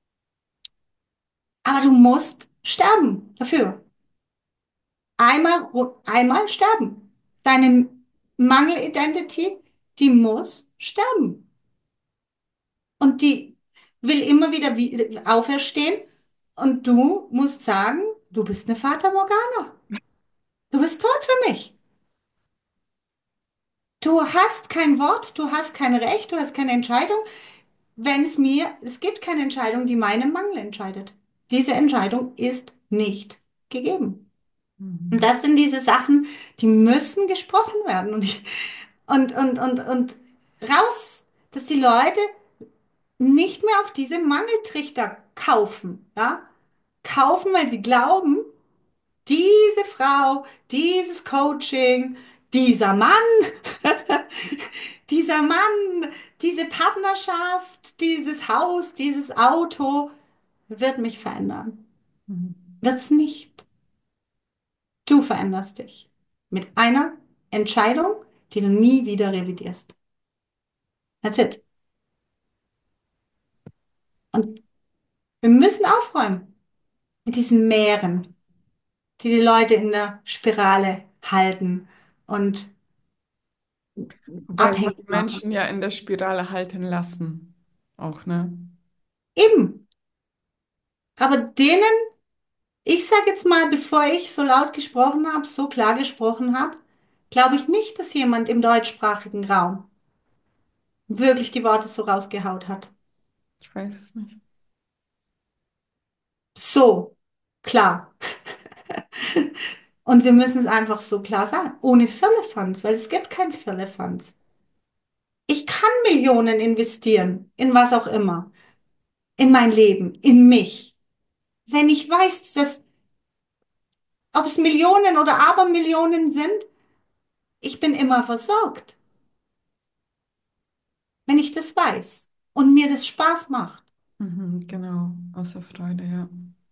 Aber du musst sterben dafür. Einmal, ru- einmal sterben. Deine Mangel-Identity, die muss sterben. Und die will immer wieder wie- auferstehen. Und du musst sagen, du bist eine Fata Morgana. Du bist tot für mich. Du hast kein Wort, du hast kein Recht, du hast keine Entscheidung. Wenn es mir, es gibt keine Entscheidung, die meinen Mangel entscheidet. Diese Entscheidung ist nicht gegeben. Und Mhm. das sind diese Sachen, die müssen gesprochen werden. Und, ich, und, und, und, und raus, dass die Leute nicht mehr auf diese Mangeltrichter kaufen, ja? Kaufen, weil sie glauben, diese Frau, dieses Coaching, dieser Mann, dieser Mann, diese Partnerschaft, dieses Haus, dieses Auto wird mich verändern. Mhm. Wird's nicht. Du veränderst dich mit einer Entscheidung, die du nie wieder revidierst. That's it. Und wir müssen aufräumen mit diesen Meeren, die die Leute in der Spirale halten und Weil man abhängig die machen. Menschen ja in der Spirale halten lassen. Auch, ne? Eben. Aber denen, ich sage jetzt mal, bevor ich so laut gesprochen habe, so klar gesprochen habe, glaube ich nicht, dass jemand im deutschsprachigen Raum wirklich die Worte so rausgehaut hat. Ich weiß es nicht. So klar. Und wir müssen es einfach so klar sagen, ohne Firlefanz, weil es gibt kein Firlefanz. Ich kann Millionen investieren, in was auch immer, in mein Leben, in mich. Wenn ich weiß, dass, ob es Millionen oder Abermillionen sind, ich bin immer versorgt, wenn ich das weiß und mir das Spaß macht. Mhm, genau, außer Freude, ja.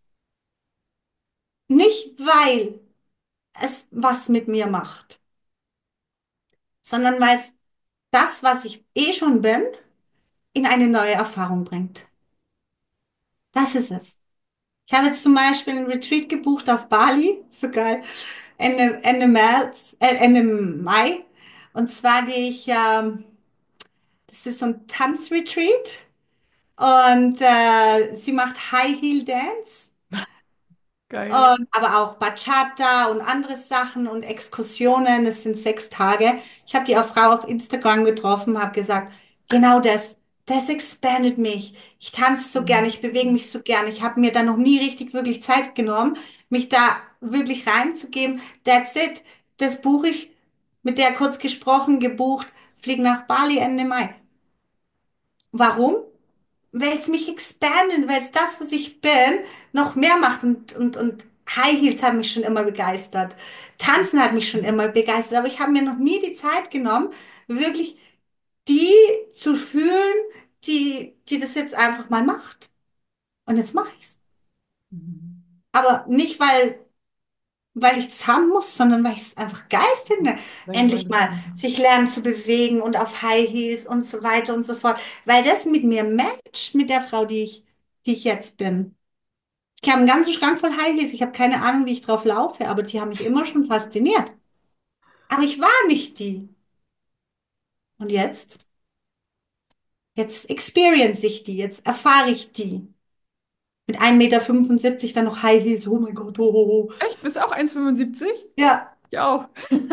Nicht, weil es was mit mir macht, sondern weil es das, was ich eh schon bin, in eine neue Erfahrung bringt. Das ist es. Ich habe jetzt zum Beispiel einen Retreat gebucht auf Bali, so geil, Ende, Ende März, äh, Ende Mai. Und zwar gehe ich, ähm, das ist so ein Tanzretreat und äh, sie macht High Heel Dance. Geil. Und, aber auch Bachata und andere Sachen und Exkursionen. Es sind sechs Tage. Ich habe die auch Frau auf Instagram getroffen, habe gesagt, genau das, das expandet mich. Ich tanze so gern, Mhm. ich bewege mich so gern. Ich habe mir da noch nie richtig wirklich Zeit genommen, mich da wirklich reinzugeben. That's it. Das buche ich, mit der kurz gesprochen, gebucht, fliege nach Bali Ende Mai. Warum? Weil es mich expandet, weil es das, was ich bin, noch mehr macht und, und, und High Heels haben mich schon immer begeistert. Tanzen hat mich schon immer begeistert, aber ich habe mir noch nie die Zeit genommen, wirklich die zu fühlen, die, die das jetzt einfach mal macht. Und jetzt mache ich's. Mhm. Aber nicht, weil, weil ich es haben muss, sondern weil ich es einfach geil finde. Weil, weil Endlich das mal sich lernen zu bewegen und auf High Heels und so weiter und so fort. Weil das mit mir matcht, mit der Frau, die ich, die ich jetzt bin. Ich habe einen ganzen Schrank voll High Heels. Ich habe keine Ahnung, wie ich drauf laufe, aber die haben mich immer schon fasziniert. Aber ich war nicht die. Und jetzt? Jetzt experience ich die. Jetzt erfahre ich die. Mit ein Meter fünfundsiebzig dann noch High Heels. Oh mein Gott. Oh, oh, oh. echt? Bist du auch eins Komma fünfundsiebzig? Ja. Ich auch.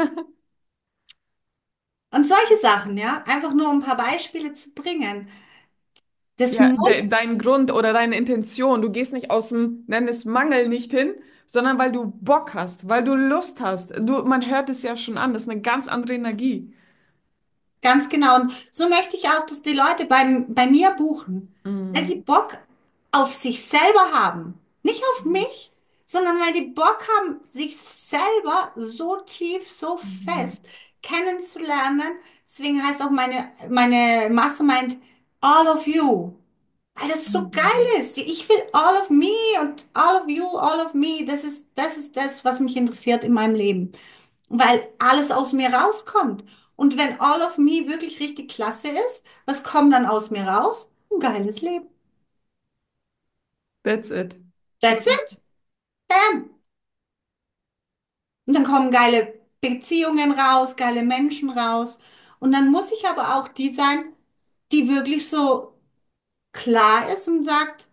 Und solche Sachen, ja. Einfach nur um ein paar Beispiele zu bringen. Das Ja, de muss dein Grund oder deine Intention, du gehst nicht aus dem, nenn es Mangel nicht hin, sondern weil du Bock hast, weil du Lust hast. Du, man hört es ja schon an, das ist eine ganz andere Energie. ganz genau. Und so möchte ich auch, dass die Leute beim, bei mir buchen, weil sie Mhm. Bock auf sich selber haben. Nicht auf mich, sondern weil die Bock haben, sich selber so tief, so Mhm. fest kennenzulernen. Deswegen heißt auch meine, meine Mastermind All of You. Weil das so geil Mhm. ist. Ich will all of me und all of you, all of me. Das ist, das ist das, was mich interessiert in meinem Leben. Weil alles aus mir rauskommt. Und wenn all of me wirklich richtig klasse ist, was kommt dann aus mir raus? Ein geiles Leben. That's it. That's it. Bam. Und dann kommen geile Beziehungen raus, geile Menschen raus. Und dann muss ich aber auch die sein, die wirklich so klar ist und sagt,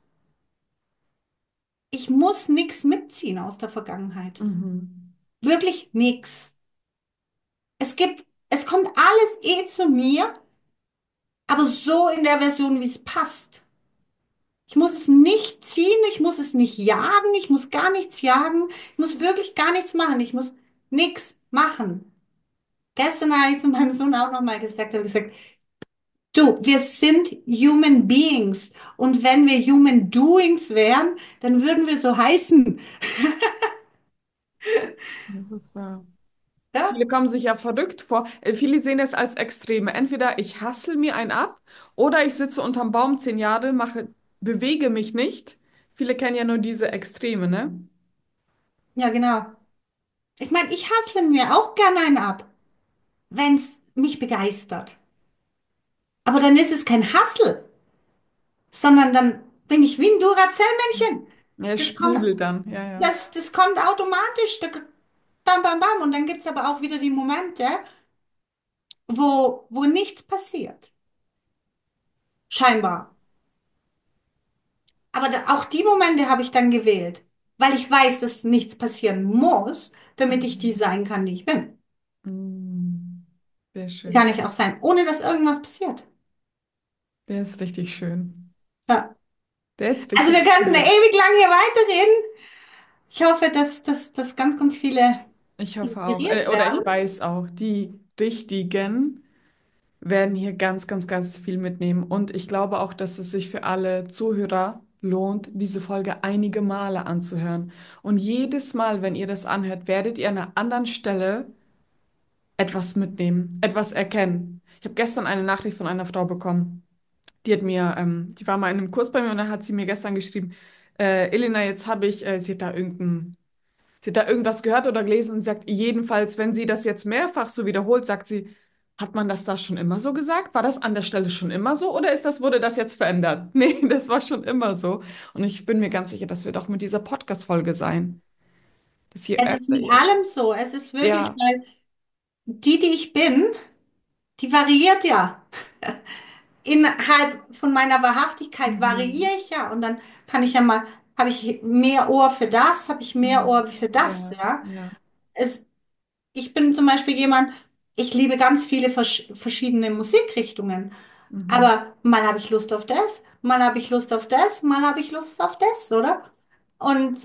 ich muss nichts mitziehen aus der Vergangenheit. Mhm. Wirklich nichts. Es gibt, es kommt alles eh zu mir, aber so in der Version, wie es passt. Ich muss es nicht ziehen, ich muss es nicht jagen, ich muss gar nichts jagen, ich muss wirklich gar nichts machen, ich muss nichts machen. Gestern habe ich zu meinem Sohn auch nochmal gesagt, habe gesagt, du, wir sind Human Beings und wenn wir Human Doings wären, dann würden wir so heißen. Ja, das war. Ja, Viele kommen sich ja verrückt vor. Äh, Viele sehen es als Extreme. Entweder ich hassel mir einen ab oder ich sitze unterm Baum zehn Jahre, mache, bewege mich nicht. Viele kennen ja nur diese Extreme, ne? ja, genau. Ich meine, ich hassle mir auch gerne einen ab, wenn es mich begeistert. Aber dann ist es kein Hassel, sondern dann bin ich wie ein Duracell-Männchen. Ja, es Das kommt, sprudelt dann. Ja, ja. das, das kommt automatisch. Da, bam, bam, bam. Und dann gibt es aber auch wieder die Momente, wo, wo nichts passiert. Scheinbar. Aber da, auch die Momente habe ich dann gewählt, weil ich weiß, dass nichts passieren muss, damit ich die Mhm. sein kann, die ich bin. Mm, sehr Die kann schön. ich auch sein, ohne dass irgendwas passiert. Der ist richtig schön. Ja. Der ist Also richtig wir könnten cool. ewig lang hier weiterreden. Ich hoffe, dass, dass, dass ganz, ganz viele Ich hoffe auch. inspiriert Äh, oder ich werden. weiß auch, die Richtigen werden hier ganz, ganz, ganz viel mitnehmen. Und ich glaube auch, dass es sich für alle Zuhörer lohnt, diese Folge einige Male anzuhören. Und jedes Mal, wenn ihr das anhört, werdet ihr an einer anderen Stelle etwas mitnehmen, etwas erkennen. Ich habe gestern eine Nachricht von einer Frau bekommen. Die hat mir, ähm, die war mal in einem Kurs bei mir und dann hat sie mir gestern geschrieben, äh, Elena, jetzt habe ich, äh, sie hat da irgendein Sie hat da irgendwas gehört oder gelesen und sagt, jedenfalls, wenn sie das jetzt mehrfach so wiederholt, sagt sie, hat man das da schon immer so gesagt? War das an der Stelle schon immer so oder ist das, wurde das jetzt verändert? Nee, das war schon immer so. Und ich bin mir ganz sicher, das wird auch mit dieser Podcast-Folge sein. Dass je Es ist öfter mit ihr. allem so. Es ist wirklich, Ja. weil die, die ich bin, die variiert ja. Innerhalb von meiner Wahrhaftigkeit Mhm. variiere ich ja. Und dann kann ich ja mal, habe ich mehr Ohr für das, habe ich mehr Mhm. Ohr für das, Ja, ja. ja. Es, ich bin zum Beispiel jemand, ich liebe ganz viele vers verschiedene Musikrichtungen. Mhm. Aber mal habe ich Lust auf das, mal habe ich Lust auf das, mal habe ich Lust auf das, oder? Und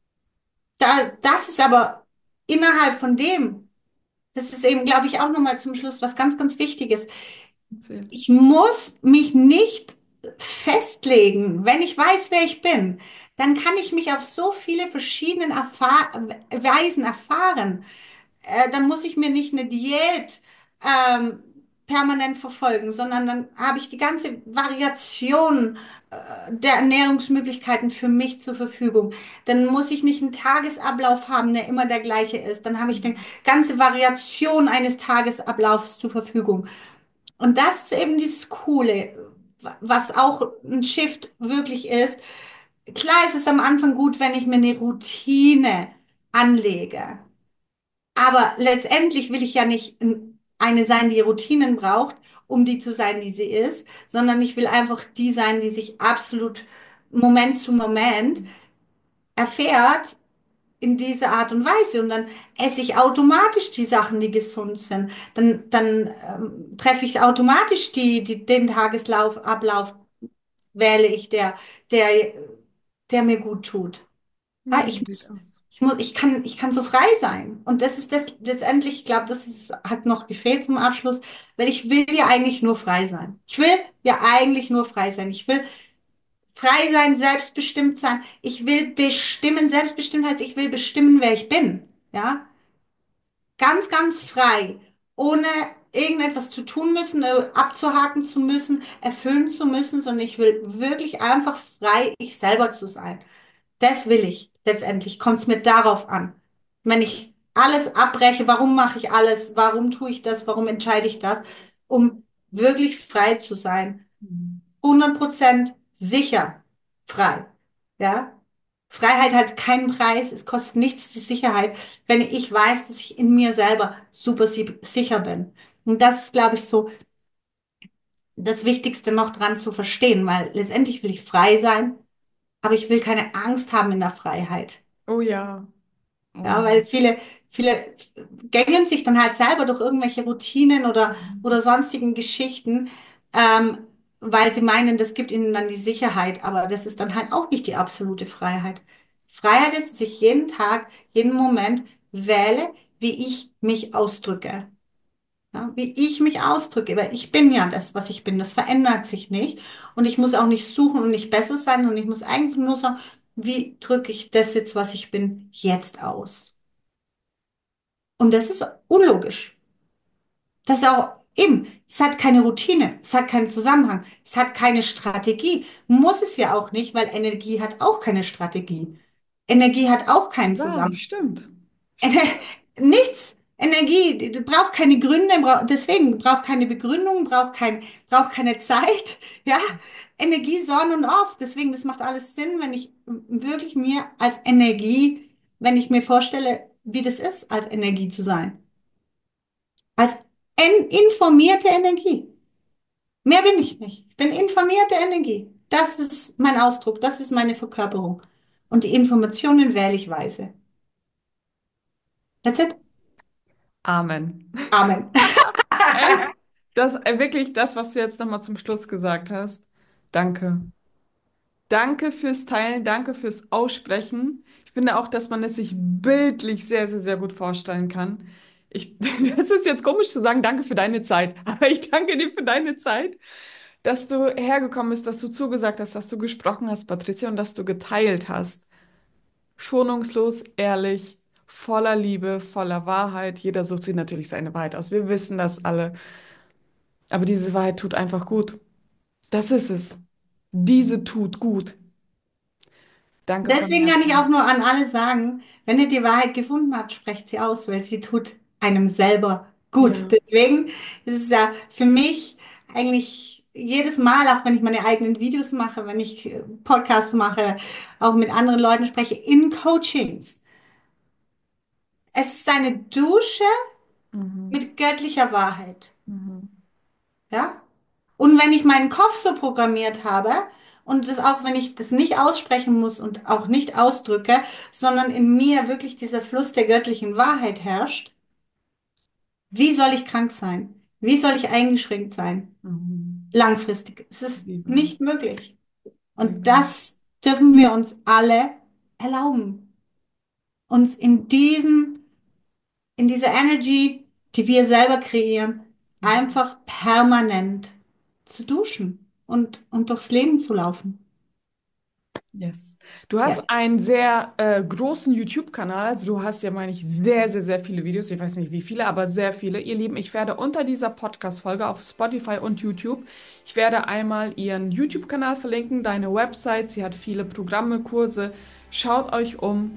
da, das ist aber innerhalb von dem, das ist eben, glaube ich, auch nochmal zum Schluss was ganz, ganz Wichtiges. Erzähl. Ich muss mich nicht festlegen. Wenn ich weiß, wer ich bin, dann kann ich mich auf so viele verschiedene Erfahr Weisen erfahren. Äh, dann muss ich mir nicht eine Diät ähm, permanent verfolgen, sondern dann habe ich die ganze Variation äh, der Ernährungsmöglichkeiten für mich zur Verfügung. Dann muss ich nicht einen Tagesablauf haben, der immer der gleiche ist. Dann habe ich die Mhm. ganze Variation eines Tagesablaufs zur Verfügung. Und das ist eben dieses Coole, was auch ein Shift wirklich ist. Klar ist es am Anfang gut, wenn ich mir eine Routine anlege. Aber letztendlich will ich ja nicht eine sein, die Routinen braucht, um die zu sein, die sie ist, sondern ich will einfach die sein, die sich absolut Moment zu Moment erfährt in dieser Art und Weise. Und dann esse ich automatisch die Sachen, die gesund sind. Dann, dann ähm, treffe ich automatisch die, die, den Tageslauf, Ablauf wähle ich, der, der, der mir gut tut. Ja, Ja, so ich sieht muss, aus. ich muss, ich kann, ich kann so frei sein. Und das ist das letztendlich, ich glaube, das ist, hat noch gefehlt zum Abschluss, weil ich will ja eigentlich nur frei sein. Ich will ja eigentlich nur frei sein. Ich will frei sein, selbstbestimmt sein. Ich will bestimmen. Selbstbestimmt heißt, ich will bestimmen, wer ich bin. ja, ganz, ganz frei, ohne irgendetwas zu tun müssen, äh, abzuhaken zu müssen, erfüllen zu müssen, sondern ich will wirklich einfach frei, ich selber zu sein. Das will ich. Letztendlich kommt es mir darauf an. Wenn ich alles abbreche, warum mache ich alles? Warum tue ich das? Warum entscheide ich das? Um wirklich frei zu sein. Mhm. hundert Prozent sicher frei. Ja? Freiheit hat keinen Preis. Es kostet nichts die Sicherheit, wenn ich weiß, dass ich in mir selber super si- sicher bin. Und das ist, glaube ich, so das Wichtigste noch dran zu verstehen, weil letztendlich will ich frei sein, aber ich will keine Angst haben in der Freiheit. Oh ja. Oh Ja, ja. weil viele, viele gängeln sich dann halt selber durch irgendwelche Routinen oder, Mhm. oder sonstigen Geschichten, ähm, weil sie meinen, das gibt ihnen dann die Sicherheit. Aber das ist dann halt auch nicht die absolute Freiheit. Freiheit ist, dass ich jeden Tag, jeden Moment wähle, wie ich mich ausdrücke. Ja, wie ich mich ausdrücke, weil ich bin ja das, was ich bin. Das verändert sich nicht. Und ich muss auch nicht suchen und nicht besser sein, sondern ich muss einfach nur sagen, wie drücke ich das jetzt, was ich bin, jetzt aus? Und das ist unlogisch. Das ist auch eben, es hat keine Routine, es hat keinen Zusammenhang, es hat keine Strategie. Muss es ja auch nicht, weil Energie hat auch keine Strategie. Energie hat auch keinen Ja, Zusammenhang. stimmt. Ener Nichts. Energie, die- die braucht keine Gründe, braucht, deswegen braucht keine Begründung, braucht kein, braucht keine Zeit. Ja, Energie ist on und off. Deswegen, das macht alles Sinn, wenn ich wirklich mir als Energie, wenn ich mir vorstelle, wie das ist, als Energie zu sein. Als en informierte Energie. Mehr bin ich nicht. Ich bin informierte Energie. Das ist mein Ausdruck, das ist meine Verkörperung. Und die Informationen wähle ich weise. That's it. Amen. Amen. Ey, das äh, wirklich das, was du jetzt nochmal zum Schluss gesagt hast. Danke. Danke fürs Teilen, danke fürs Aussprechen. Ich finde auch, dass man es sich bildlich sehr, sehr, sehr gut vorstellen kann. Ich, es ist jetzt komisch zu sagen, danke für deine Zeit, aber ich danke dir für deine Zeit, dass du hergekommen bist, dass du zugesagt hast, dass du gesprochen hast, Patricia, und dass du geteilt hast. Schonungslos, ehrlich, voller Liebe, voller Wahrheit. Jeder sucht sich natürlich seine Wahrheit aus. Wir wissen das alle. Aber diese Wahrheit tut einfach gut. Das ist es. Diese tut gut. Danke von Deswegen kann ich auch Herzen. nur an alle sagen, wenn ihr die Wahrheit gefunden habt, sprecht sie aus, weil sie tut einem selber gut. Ja. Deswegen ist es ja für mich eigentlich jedes Mal, auch wenn ich meine eigenen Videos mache, wenn ich äh, Podcasts mache, auch mit anderen Leuten spreche, in Coachings. Es ist eine Dusche Mhm. mit göttlicher Wahrheit. Mhm. Ja? Und wenn ich meinen Kopf so programmiert habe und das auch, wenn ich das nicht aussprechen muss und auch nicht ausdrücke, sondern in mir wirklich dieser Fluss der göttlichen Wahrheit herrscht, wie soll ich krank sein? Wie soll ich eingeschränkt sein? Mhm. Langfristig. Es ist Liebe, nicht möglich. Und Liebe. das dürfen wir uns alle erlauben, uns in diesem, in dieser Energy, die wir selber kreieren, Mhm. einfach permanent zu duschen und, und durchs Leben zu laufen. Yes. Du Yes. hast einen sehr äh, großen YouTube-Kanal. Also du hast ja, meine ich, sehr, sehr, sehr viele Videos. Ich weiß nicht wie viele, aber sehr viele. Ihr Lieben, ich werde unter dieser Podcast-Folge auf Spotify und YouTube, ich werde einmal ihren YouTube-Kanal verlinken, deine Website. Sie hat viele Programme, Kurse. Schaut euch um.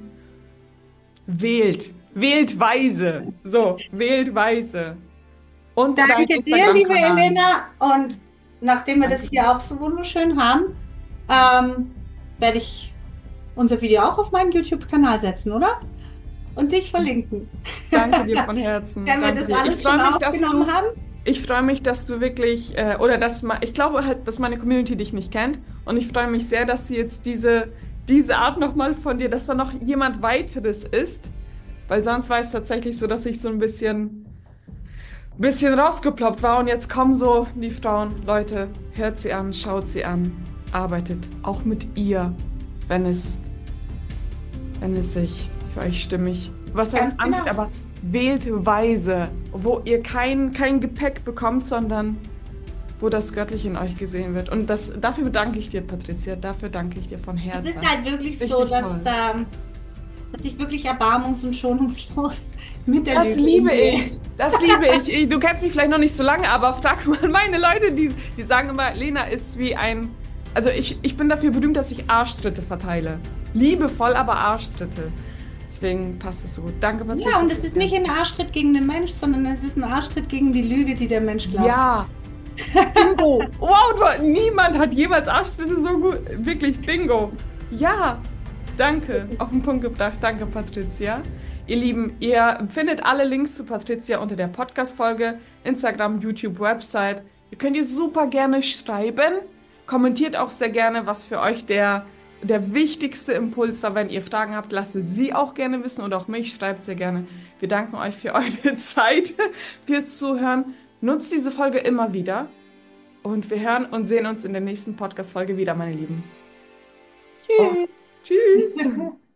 Wählt. Wählt weise. So, wählt weise. Und dein Danke dir, liebe Instagram-Kanal. Elena. Und nachdem wir das Danke dir. hier auch so wunderschön haben, ähm, werde ich unser Video auch auf meinen YouTube-Kanal setzen, oder? Und dich verlinken. Danke dir von Herzen. Wenn wir Danke das dir. Ich alles schon freue mich, dass aufgenommen du, haben. ich freue mich, dass du wirklich, äh, oder dass ma, ich glaube halt, dass meine Community dich nicht kennt. Und ich freue mich sehr, dass sie jetzt diese, diese Art nochmal von dir, dass da noch jemand weiteres ist. Weil sonst war es tatsächlich so, dass ich so ein bisschen, bisschen rausgeploppt war. Und jetzt kommen so die Frauen, Leute, hört sie an, schaut sie an, arbeitet auch mit ihr, wenn es, wenn es sich für euch stimmig, was heißt Ganz anfühlt, genau. aber wählt weise, wo ihr kein, kein Gepäck bekommt, sondern wo das Göttliche in euch gesehen wird. Und das, dafür danke ich dir, Patricia, dafür danke ich dir von Es ist Herzen. halt wirklich so, Richtig dass toll. ähm, dass ich wirklich erbarmungs- und schonungslos mit der Das Lüge liebe umgehe. ich. Das liebe ich. Ich- Du kennst mich vielleicht noch nicht so lange, aber frag mal meine Leute, die, die sagen immer, Lena ist wie ein. Also ich, ich bin dafür berühmt, dass ich Arschtritte verteile. Liebevoll, aber Arschtritte. Deswegen passt es so gut. Danke, Ja, Patricia. und es ist nicht ein Arschtritt gegen den Mensch, sondern es ist ein Arschtritt gegen die Lüge, die der Mensch glaubt. Ja, Bingo. Wow, du, niemand hat jemals Arschtritte so gut. Wirklich, Bingo. Ja, danke. Auf den Punkt gebracht. Danke, Patricia. Ihr Lieben, ihr findet alle Links zu Patricia unter der Podcast-Folge, Instagram, YouTube, Website. Ihr könnt ihr super gerne schreiben. Kommentiert auch sehr gerne, was für euch der, der wichtigste Impuls war. Wenn ihr Fragen habt, lasst es sie auch gerne wissen und auch mich. Schreibt sehr gerne. Wir danken euch für eure Zeit, fürs Zuhören. Nutzt diese Folge immer wieder. Und wir hören und sehen uns in der nächsten Podcast-Folge wieder, meine Lieben. Oh, Tschüss. tschüss!